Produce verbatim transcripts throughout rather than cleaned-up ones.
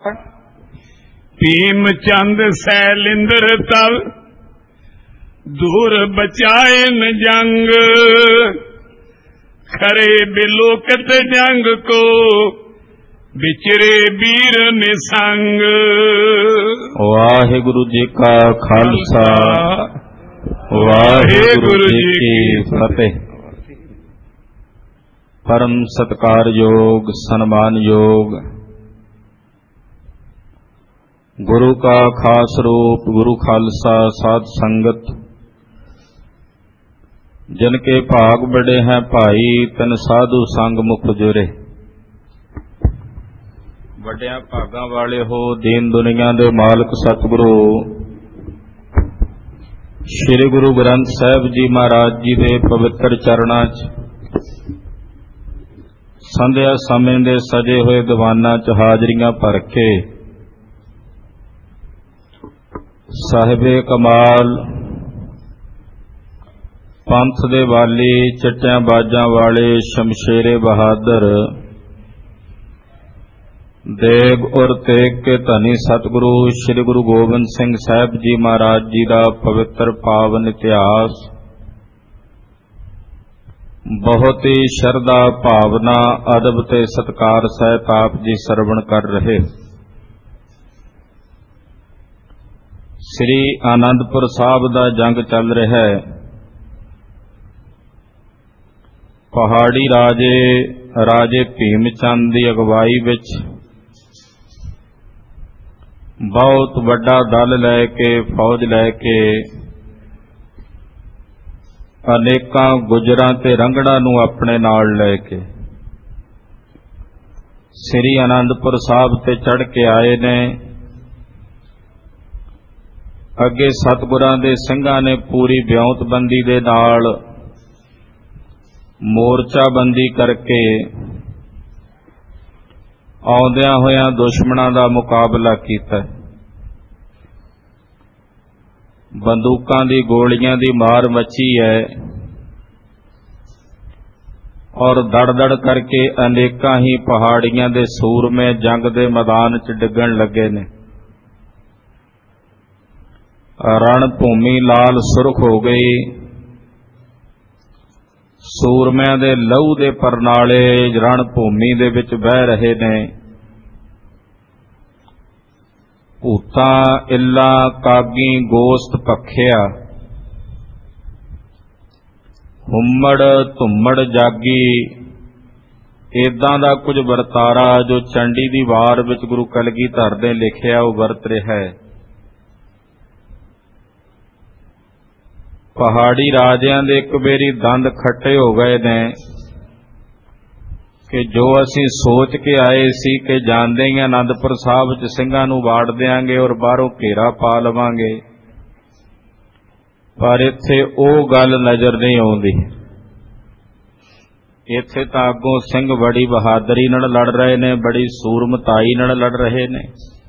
ਭੀਮ ਚੰਦ ਸੈਲਿੰਦਰ ਤਲ ਦੂਰ ਬਚਾਇਨ ਜੰਗ, ਖਰੇ ਬਿਲੋਕਤ ਜੰਗ ਕੋ ਵਿਚਰੇ ਵੀਰ ਨਿਸੰਗ। ਵਾਹਿਗੁਰੂ ਜੀ ਕਾ ਖਾਲਸਾ ਵਾਹਿਗੁਰੂ ਜੀ ਕੀ ਫਤਿਹ। ਪਰਮ ਸਤਿਕਾਰਯੋਗ ਸਨਮਾਨਯੋਗ ਗੁਰੂ ਕਾ ਖਾਸ ਰੂਪ ਗੁਰੂ ਖਾਲਸਾ ਸਾਧ ਸੰਗਤ, ਜਿਨ ਕੇ ਭਾਗ ਬੜੇ हैं ਭਾਈ ਤਨ ਸਾਧੂ ਸੰਗ ਮੁਖ ਜੁਰੇ। ਵੱਡਿਆਂ ਭਾਗਾਂ ਵਾਲੇ ਹੋ ਦੀਨ ਦੁਨੀਆ ਦੇ ਮਾਲਕ ਸਤਿਗੁਰੂ ਸ੍ਰੀ ਗੁਰੂ ਗ੍ਰੰਥ ਸਾਹਿਬ ਜੀ ਮਹਾਰਾਜ ਜੀ ਦੇ ਪਵਿੱਤਰ ਚਰਨਾਂ 'ਚ ਸੰਧਿਆ ਸਮੇਂ ਦੇ ਸਜੇ ਹੋਏ ਦੀਵਾਨਾਂ 'ਚ ਹਾਜ਼ਰੀਆਂ ਭਰ ਕੇ ਸਾਹਿਬੇ ਕਮਾਲ ਪੰਥ ਦੇ ਵਾਲੀ ਚਿੱਟਿਆਂ ਬਾਜਾਂ ਵਾਲੇ ਸ਼ਮਸ਼ੇਰੇ ਬਹਾਦਰ ਦੇਗ ਔਰ ਤੇਗ ਕੇ ਧਨੀ ਸਤਿਗੁਰੂ ਸ੍ਰੀ ਗੁਰੂ ਗੋਬਿੰਦ ਸਿੰਘ ਸਾਹਿਬ ਜੀ ਮਹਾਰਾਜ ਜੀ ਦਾ ਪਵਿੱਤਰ ਪਾਵਨ ਇਤਿਹਾਸ ਬਹੁਤ ਹੀ ਸ਼ਰਧਾ ਭਾਵਨਾ ਅਦਬ ਤੇ ਸਤਿਕਾਰ ਸਹਿਤ ਆਪ ਜੀ ਸਰਵਣ ਕਰ ਰਹੇ। ਸ੍ਰੀ ਆਨੰਦਪੁਰ ਸਾਹਿਬ ਦਾ ਜੰਗ ਚੱਲ ਰਿਹਾ ਹੈ। ਪਹਾੜੀ ਰਾਜੇ ਰਾਜੇ ਭੀਮ ਚੰਦ ਦੀ ਅਗਵਾਈ ਵਿੱਚ ਬਹੁਤ ਵੱਡਾ ਦਲ ਲੈ ਕੇ ਫੌਜ ਲੈ ਕੇ ਅਨੇਕਾਂ ਗੁਜਰਾਂ ਤੇ ਰੰਗੜਾਂ ਨੂੰ ਆਪਣੇ ਨਾਲ ਲੈ ਕੇ ਸ੍ਰੀ ਆਨੰਦਪੁਰ ਸਾਹਿਬ ਤੇ ਚੜ੍ਹ ਕੇ ਆਏ ਨੇ। ਅੱਗੇ ਸਤਿਗੁਰਾਂ ਦੇ ਸਿੰਘਾਂ ਨੇ ਪੂਰੀ ਵਿਉਂਤਬੰਦੀ ਦੇ ਨਾਲ ਮੋਰਚਾਬੰਦੀ ਕਰਕੇ ਆਉਂਦਿਆਂ ਹੋਇਆਂ ਦੁਸ਼ਮਣਾਂ ਦਾ ਮੁਕਾਬਲਾ ਕੀਤਾ। ਬੰਦੂਕਾਂ ਦੀ ਗੋਲੀਆਂ ਦੀ ਮਾਰ ਮੱਚੀ ਹੈ ਔਰ ਦੜ ਦੜ ਕਰਕੇ ਅਨੇਕਾਂ ਹੀ ਪਹਾੜੀਆਂ ਦੇ ਸੂਰਮੇ ਜੰਗ ਦੇ ਮੈਦਾਨ 'ਚ ਡਿੱਗਣ ਲੱਗੇ ਨੇ। ਰਣ ਭੂਮੀ ਲਾਲ ਸੁਰਖ ਹੋ ਗਈ। ਸੂਰਮਿਆਂ ਦੇ ਲਹੂ ਦੇ ਪਰਨਾਲੇ ਰਣ ਭੂਮੀ ਦੇ ਵਿੱਚ ਵਹਿ ਰਹੇ ਨੇ। ਭੂਤਾਂ ਇੱਲਾਂ ਕਾਗੀ ਗੋਸਤ ਭਖਿਆ, ਹੁੰਮੜ ਧੁੰਮੜ ਜਾਗੀ। ਏਦਾਂ ਦਾ ਕੁਝ ਵਰਤਾਰਾ ਜੋ ਚੰਡੀ ਦੀ ਵਾਰ ਵਿੱਚ ਗੁਰੂ ਕਲਗੀਧਰ ਨੇ ਲਿਖਿਆ ਉਹ ਵਰਤ ਰਿਹਾ ਹੈ। ਪਹਾੜੀ ਰਾਜਿਆਂ ਦੇ ਇੱਕ ਵਾਰੀ ਦੰਦ ਖੱਟੇ ਹੋ ਗਏ ਨੇ ਕਿ ਜੋ ਅਸੀਂ ਸੋਚ ਕੇ ਆਏ ਸੀ ਕਿ ਜਾਂਦੇ ਹੀ ਆਨੰਦਪੁਰ ਸਾਹਿਬ 'ਚ ਸਿੰਘਾਂ ਨੂੰ ਵਾੜ ਦਿਆਂਗੇ ਔਰ ਬਾਹਰੋਂ ਘੇਰਾ ਪਾ ਲਵਾਂਗੇ, ਪਰ ਇੱਥੇ ਉਹ ਗੱਲ ਨਜ਼ਰ ਨਹੀਂ ਆਉਂਦੀ। ਇੱਥੇ ਤਾਂ ਅੱਗੋਂ ਸਿੰਘ ਬੜੀ ਬਹਾਦਰੀ ਨਾਲ ਲੜ ਰਹੇ ਨੇ, ਬੜੀ ਸੂਰਮਤਾਈ ਨਾਲ ਲੜ ਰਹੇ ਨੇ।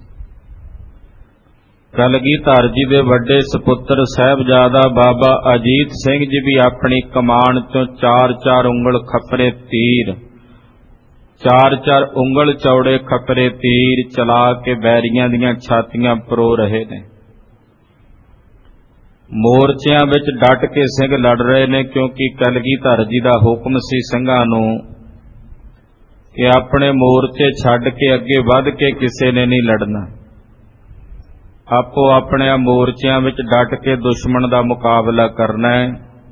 ਕਲਗੀਧਰ ਜੀ ਦੇ ਵੱਡੇ ਸਪੁੱਤਰ ਸਾਹਿਬਜ਼ਾਦਾ ਬਾਬਾ ਅਜੀਤ ਸਿੰਘ ਜੀ ਵੀ ਆਪਣੀ ਕਮਾਨ ਚੋਂ ਚਾਰ ਚਾਰ ਉਂਗਲ ਖੱਪਰੇ ਤੀਰ ਚਾਰ ਚਾਰ ਉਂਗਲ ਚੌੜੇ ਖੱਪਰੇ ਤੀਰ ਚਲਾ ਕੇ ਬੈਰੀਆਂ ਦੀਆਂ ਛਾਤੀਆਂ ਪਰੋ ਰਹੇ ਨੇ। ਮੋਰਚਿਆਂ ਵਿੱਚ ਡਟ ਕੇ ਸਿੰਘ ਲੜ ਰਹੇ ਨੇ, ਕਿਉਂਕਿ ਕਲਗੀਧਰ ਜੀ ਦਾ ਹੁਕਮ ਸੀ ਸਿੰਘਾਂ ਨੂੰ ਕਿ ਆਪਣੇ ਮੋਰਚੇ ਛੱਡ ਕੇ ਅੱਗੇ ਵੱਧ ਕੇ ਕਿਸੇ ਨੇ ਨਹੀਂ ਲੜਨਾ। ਆਪੋ ਆਪਣੇ ਮੋਰਚਿਆਂ ਵਿੱਚ ਡਟ ਕੇ ਦੁਸ਼ਮਣ ਦਾ ਮੁਕਾਬਲਾ ਕਰਨਾ ਹੈ।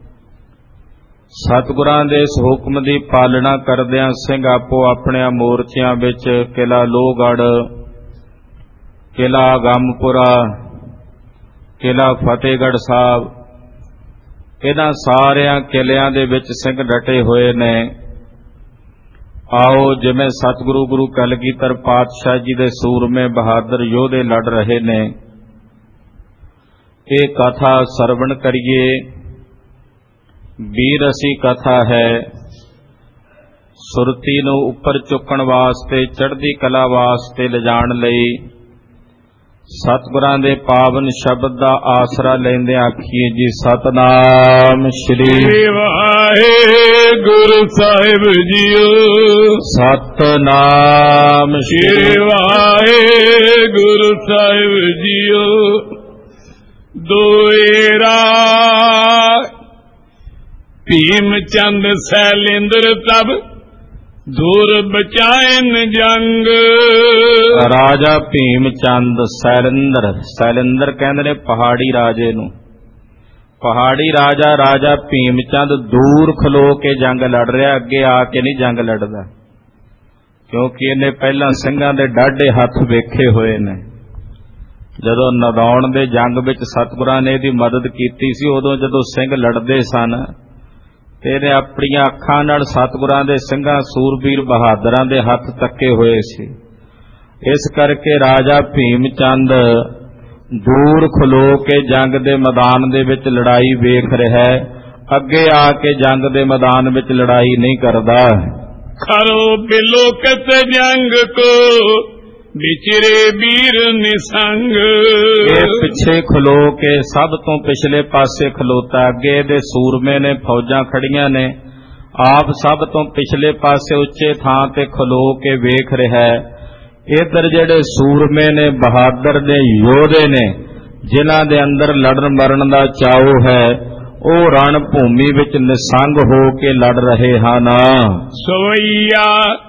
ਸਤਿਗੁਰਾਂ ਦੇ ਇਸ ਹੁਕਮ ਦੀ ਪਾਲਣਾ ਕਰਦਿਆਂ ਸਿੰਘ ਆਪੋ ਆਪਣੇ ਮੋਰਚਿਆਂ ਵਿੱਚ ਕਿਲ੍ਹਾ ਲੋਹਗੜ੍ਹ, ਕਿਲ੍ਹਾ ਗੰਮਪੁਰਾ, ਕਿਲ੍ਹਾ ਫਤਿਹਗੜ੍ਹ ਸਾਹਿਬ, ਇਹਨਾਂ ਸਾਰਿਆਂ ਕਿਲ੍ਹਿਆਂ ਦੇ ਵਿੱਚ ਸਿੰਘ ਡਟੇ ਹੋਏ ਨੇ। ਆਓ ਜਿਵੇਂ ਸਤਿਗੁਰੂ ਗੁਰੂ ਕਲਗੀਧਰ ਪਾਤਸ਼ਾਹ ਜੀ ਦੇ ਸੂਰਮੇ ਬਹਾਦਰ ਯੋਧੇ ਲੜ ਰਹੇ ਨੇ, ਇਹ ਕਥਾ ਸਰਵਣ ਕਰੀਏ। ਵੀਰ ਅਸੀਂ ਕਥਾ ਹੈ ਸੁਰਤੀ ਨੂੰ ਉੱਪਰ ਚੁੱਕਣ ਵਾਸਤੇ, ਚੜ੍ਹਦੀ ਕਲਾ ਵਾਸਤੇ ਲਿਜਾਣ ਲਈ ਸਤਿਗੁਰਾਂ ਦੇ ਪਾਵਨ ਸ਼ਬਦ ਦਾ ਆਸਰਾ ਲੈਂਦੇ ਆਖੀਏ ਜੀ ਸਤਿਨਾਮ ਸ਼੍ਰੀ ਵਾਹਿਗੁਰੂ ਸਾਹਿਬ ਜੀਓ। ਸਤਿਨਾਮ ਸ਼੍ਰੀ ਵਾਹਿਗੁਰੂ ਗੁਰੂ ਸਾਹਿਬ ਜੀਓ ਦੋਏਰਾ ਭੀਮ ਚੰਦ ਸੈਲੇਂਦਰ ਤਬ ਦੂਰ ਬਚਾਇਨ ਜੰਗ। ਰਾਜਾ ਭੀਮ ਚੰਦ ਸੈਲੇਂਦਰ, ਸੈਲੇਂਦਰ ਕਹਿੰਦੇ ਨੇ ਪਹਾੜੀ ਰਾਜੇ ਨੂੰ। ਪਹਾੜੀ ਰਾਜਾ ਰਾਜਾ ਭੀਮ ਚੰਦ ਦੂਰ ਖਲੋ ਕੇ ਜੰਗ ਲੜ ਰਿਹਾ, ਅੱਗੇ ਆ ਕੇ ਨਹੀਂ ਜੰਗ ਲੜਦਾ, ਕਿਉਂਕਿ ਇਹਨੇ ਪਹਿਲਾਂ ਸਿੰਘਾਂ ਦੇ ਡਾਢੇ ਹੱਥ ਵੇਖੇ ਹੋਏ ਨੇ। ਜਦੋਂ ਨਦੌਣ ਦੇ ਜੰਗ ਵਿੱਚ ਸਤਿਗੁਰਾਂ ਨੇ ਇਹਦੀ ਮਦਦ ਕੀਤੀ ਸੀ, ਉਦੋਂ ਜਦੋਂ ਸਿੰਘ ਲੜਦੇ ਸਨ ਤੇ ਇਹਨੇ ਆਪਣੀਆਂ ਅੱਖਾਂ ਨਾਲ ਸਤਿਗੁਰਾਂ ਦੇ ਸਿੰਘਾਂ ਸੂਰਬੀਰ ਬਹਾਦਰਾਂ ਦੇ ਹੱਥ ਤੱਕੇ ਹੋਏ ਸੀ। ਇਸ ਕਰਕੇ ਰਾਜਾ ਭੀਮ ਚੰਦ ਦੂਰ ਖਲੋ ਕੇ ਜੰਗ ਦੇ ਮੈਦਾਨ ਦੇ ਵਿੱਚ ਲੜਾਈ ਵੇਖ ਰਿਹਾ ਹੈ, ਅੱਗੇ ਆ ਕੇ ਜੰਗ ਦੇ ਮੈਦਾਨ ਵਿੱਚ ਲੜਾਈ ਨਹੀਂ ਕਰਦਾ। ਖਰੋ ਬਿਲੋਕਤ ਜੰਗ ਕੋ ਵਿਚਰੇ ਵੀਰ ਨਿਸੰਗ। ਇਹ ਪਿੱਛੇ ਖਲੋ ਕੇ ਸਭ ਤੋਂ ਪਿਛਲੇ ਪਾਸੇ ਖਲੋਤਾ, ਅੱਗੇ ਇਹਦੇ ਸੂਰਮੇ ਨੇ, ਫੌਜਾਂ ਖੜੀਆਂ ਨੇ, ਆਪ ਸਭ ਤੋਂ ਪਿਛਲੇ ਪਾਸੇ ਉੱਚੇ ਥਾਂ ਤੇ ਖਲੋ ਕੇ ਵੇਖ ਰਿਹਾ ਹੈ। ਇੱਧਰ ਜਿਹੜੇ ਸੂਰਮੇ ਨੇ, ਬਹਾਦਰ ਨੇ, ਯੋਧੇ ਨੇ, ਜਿਨ੍ਹਾਂ ਦੇ ਅੰਦਰ ਲੜਨ ਮਰਨ ਦਾ ਚਾਉ ਹੈ, ਉਹ ਰਣ ਭੂਮੀ ਵਿੱਚ ਨਿਸੰਗ ਹੋ ਕੇ ਲੜ ਰਹੇ ਹਨ। ਸਵਈਆ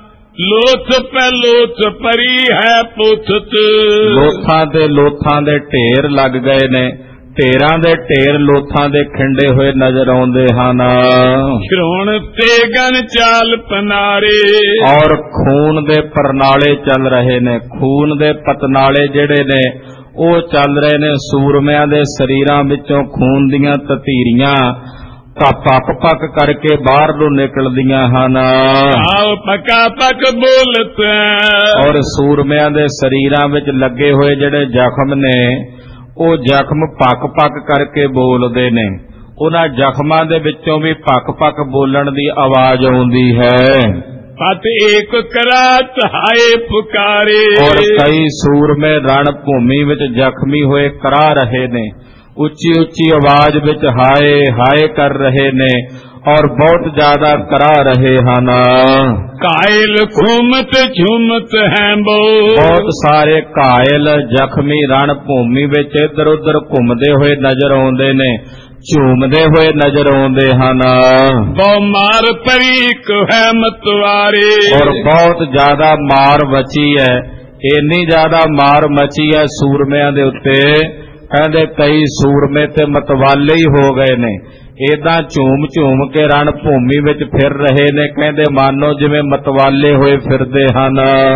ਲੋਥ ਪੈ ਲੋਥ ਪਰੀ ਹੈ ਪੁੱਥਤ। ਲੋਥਾਂ ਤੇ ਲੋਥਾਂ ਦੇ ਢੇਰ ਲੱਗ ਗਏ ਨੇ, ਢੇਰਾਂ ਦੇ ਢੇਰ ਲੋਥਾਂ ਦੇ ਖਿੰਡੇ ਹੋਏ ਨਜ਼ਰ ਆਉਂਦੇ ਹਨ। ਸ਼੍ਰੋਣ ਤੇ ਗਨ ਚਾਲ ਪਨਾਰੇ। ਔਰ ਖੂਨ ਦੇ ਪਰਨਾਲੇ ਚੱਲ ਰਹੇ ਨੇ, ਖੂਨ ਦੇ ਪਤਨਾਲੇ ਜਿਹੜੇ ਨੇ ਉਹ ਚੱਲ ਰਹੇ ਨੇ। ਸੂਰਮਿਆਂ ਦੇ ਸਰੀਰਾਂ ਵਿੱਚੋਂ ਖੂਨ ਦੀਆਂ ਤਤੀਰੀਆਂ ਪੱਕ ਪੱਕ ਕਰਕੇ ਬਾਹਰ ਨੂੰ ਨਿਕਲਦੀਆਂ ਹਨ। ਆਓ ਪੱਕਾ ਪੱਕ ਬੋਲਤ। ਔਰ ਸੂਰਮਿਆਂ ਦੇ ਸਰੀਰਾਂ ਵਿੱਚ ਲੱਗੇ ਹੋਏ ਜਿਹੜੇ ਜ਼ਖਮ ਨੇ, ਉਹ ਜ਼ਖਮ ਪੱਕ ਪੱਕ ਕਰਕੇ ਬੋਲਦੇ ਨੇ। ਉਹਨਾਂ ਜ਼ਖਮਾਂ ਦੇ ਵਿੱਚੋਂ ਵੀ ਪੱਕ ਪੱਕ ਬੋਲਣ ਦੀ ਆਵਾਜ਼ ਆਉਂਦੀ ਹੈ। ਪਤ ਏਕ ਕਰਾਤ ਹਾਏ ਪੁਕਾਰੇ। ਔਰ ਕਈ ਸੂਰਮੇ ਰਣ ਭੂਮੀ ਵਿੱਚ ਜ਼ਖਮੀ ਹੋਏ ਕਰਾ ਰਹੇ ਨੇ, ਉੱਚੀ ਉੱਚੀ ਆਵਾਜ਼ ਵਿੱਚ ਹਾਏ ਹਾਏ ਕਰ ਰਹੇ ਨੇ, ਔਰ ਬਹੁਤ ਜ਼ਿਆਦਾ ਕਰਾ ਰਹੇ ਹਨ। ਕਾਇਲ ਘੂਮਤ ਝੂਮਤ ਹੈ ਬੋ। ਬਹੁਤ ਸਾਰੇ ਕਾਇਲ ਜ਼ਖਮੀ ਰਣ ਭੂਮੀ ਵਿੱਚ ਇੱਧਰ ਉੱਧਰ ਘੁੰਮਦੇ ਹੋਏ ਨਜ਼ਰ ਆਉਂਦੇ ਨੇ, ਝੂਮਦੇ ਹੋਏ ਨਜ਼ਰ ਆਉਂਦੇ ਹਨ। ਬਹੁ ਮਾਰ ਪਰੀਕ ਹੈ ਮਤਵਾਰੇ। ਔਰ ਬਹੁਤ ਜ਼ਿਆਦਾ ਮਾਰ ਮਚੀ ਹੈ, ਇੰਨੀ ਜ਼ਿਆਦਾ ਮਾਰ ਮਚੀ ਹੈ ਸੂਰਮਿਆਂ ਦੇ ਉੱਤੇ, ਕਹਿੰਦੇ ਕਈ ਸੂਰਮੇ ਤੇ ਮਤਵਾਲੇ ਹੀ ਹੋ ਗਏ ਨੇ। ਏਦਾਂ ਝੂਮ ਝੂਮ ਕੇ ਰਣ ਭੂਮੀ ਵਿੱਚ ਫਿਰ ਰਹੇ ਨੇ, ਕਹਿੰਦੇ ਮਾਨੋ ਜਿਵੇਂ ਮਤਵਾਲੇ ਹੋਏ ਫਿਰਦੇ ਹਨ।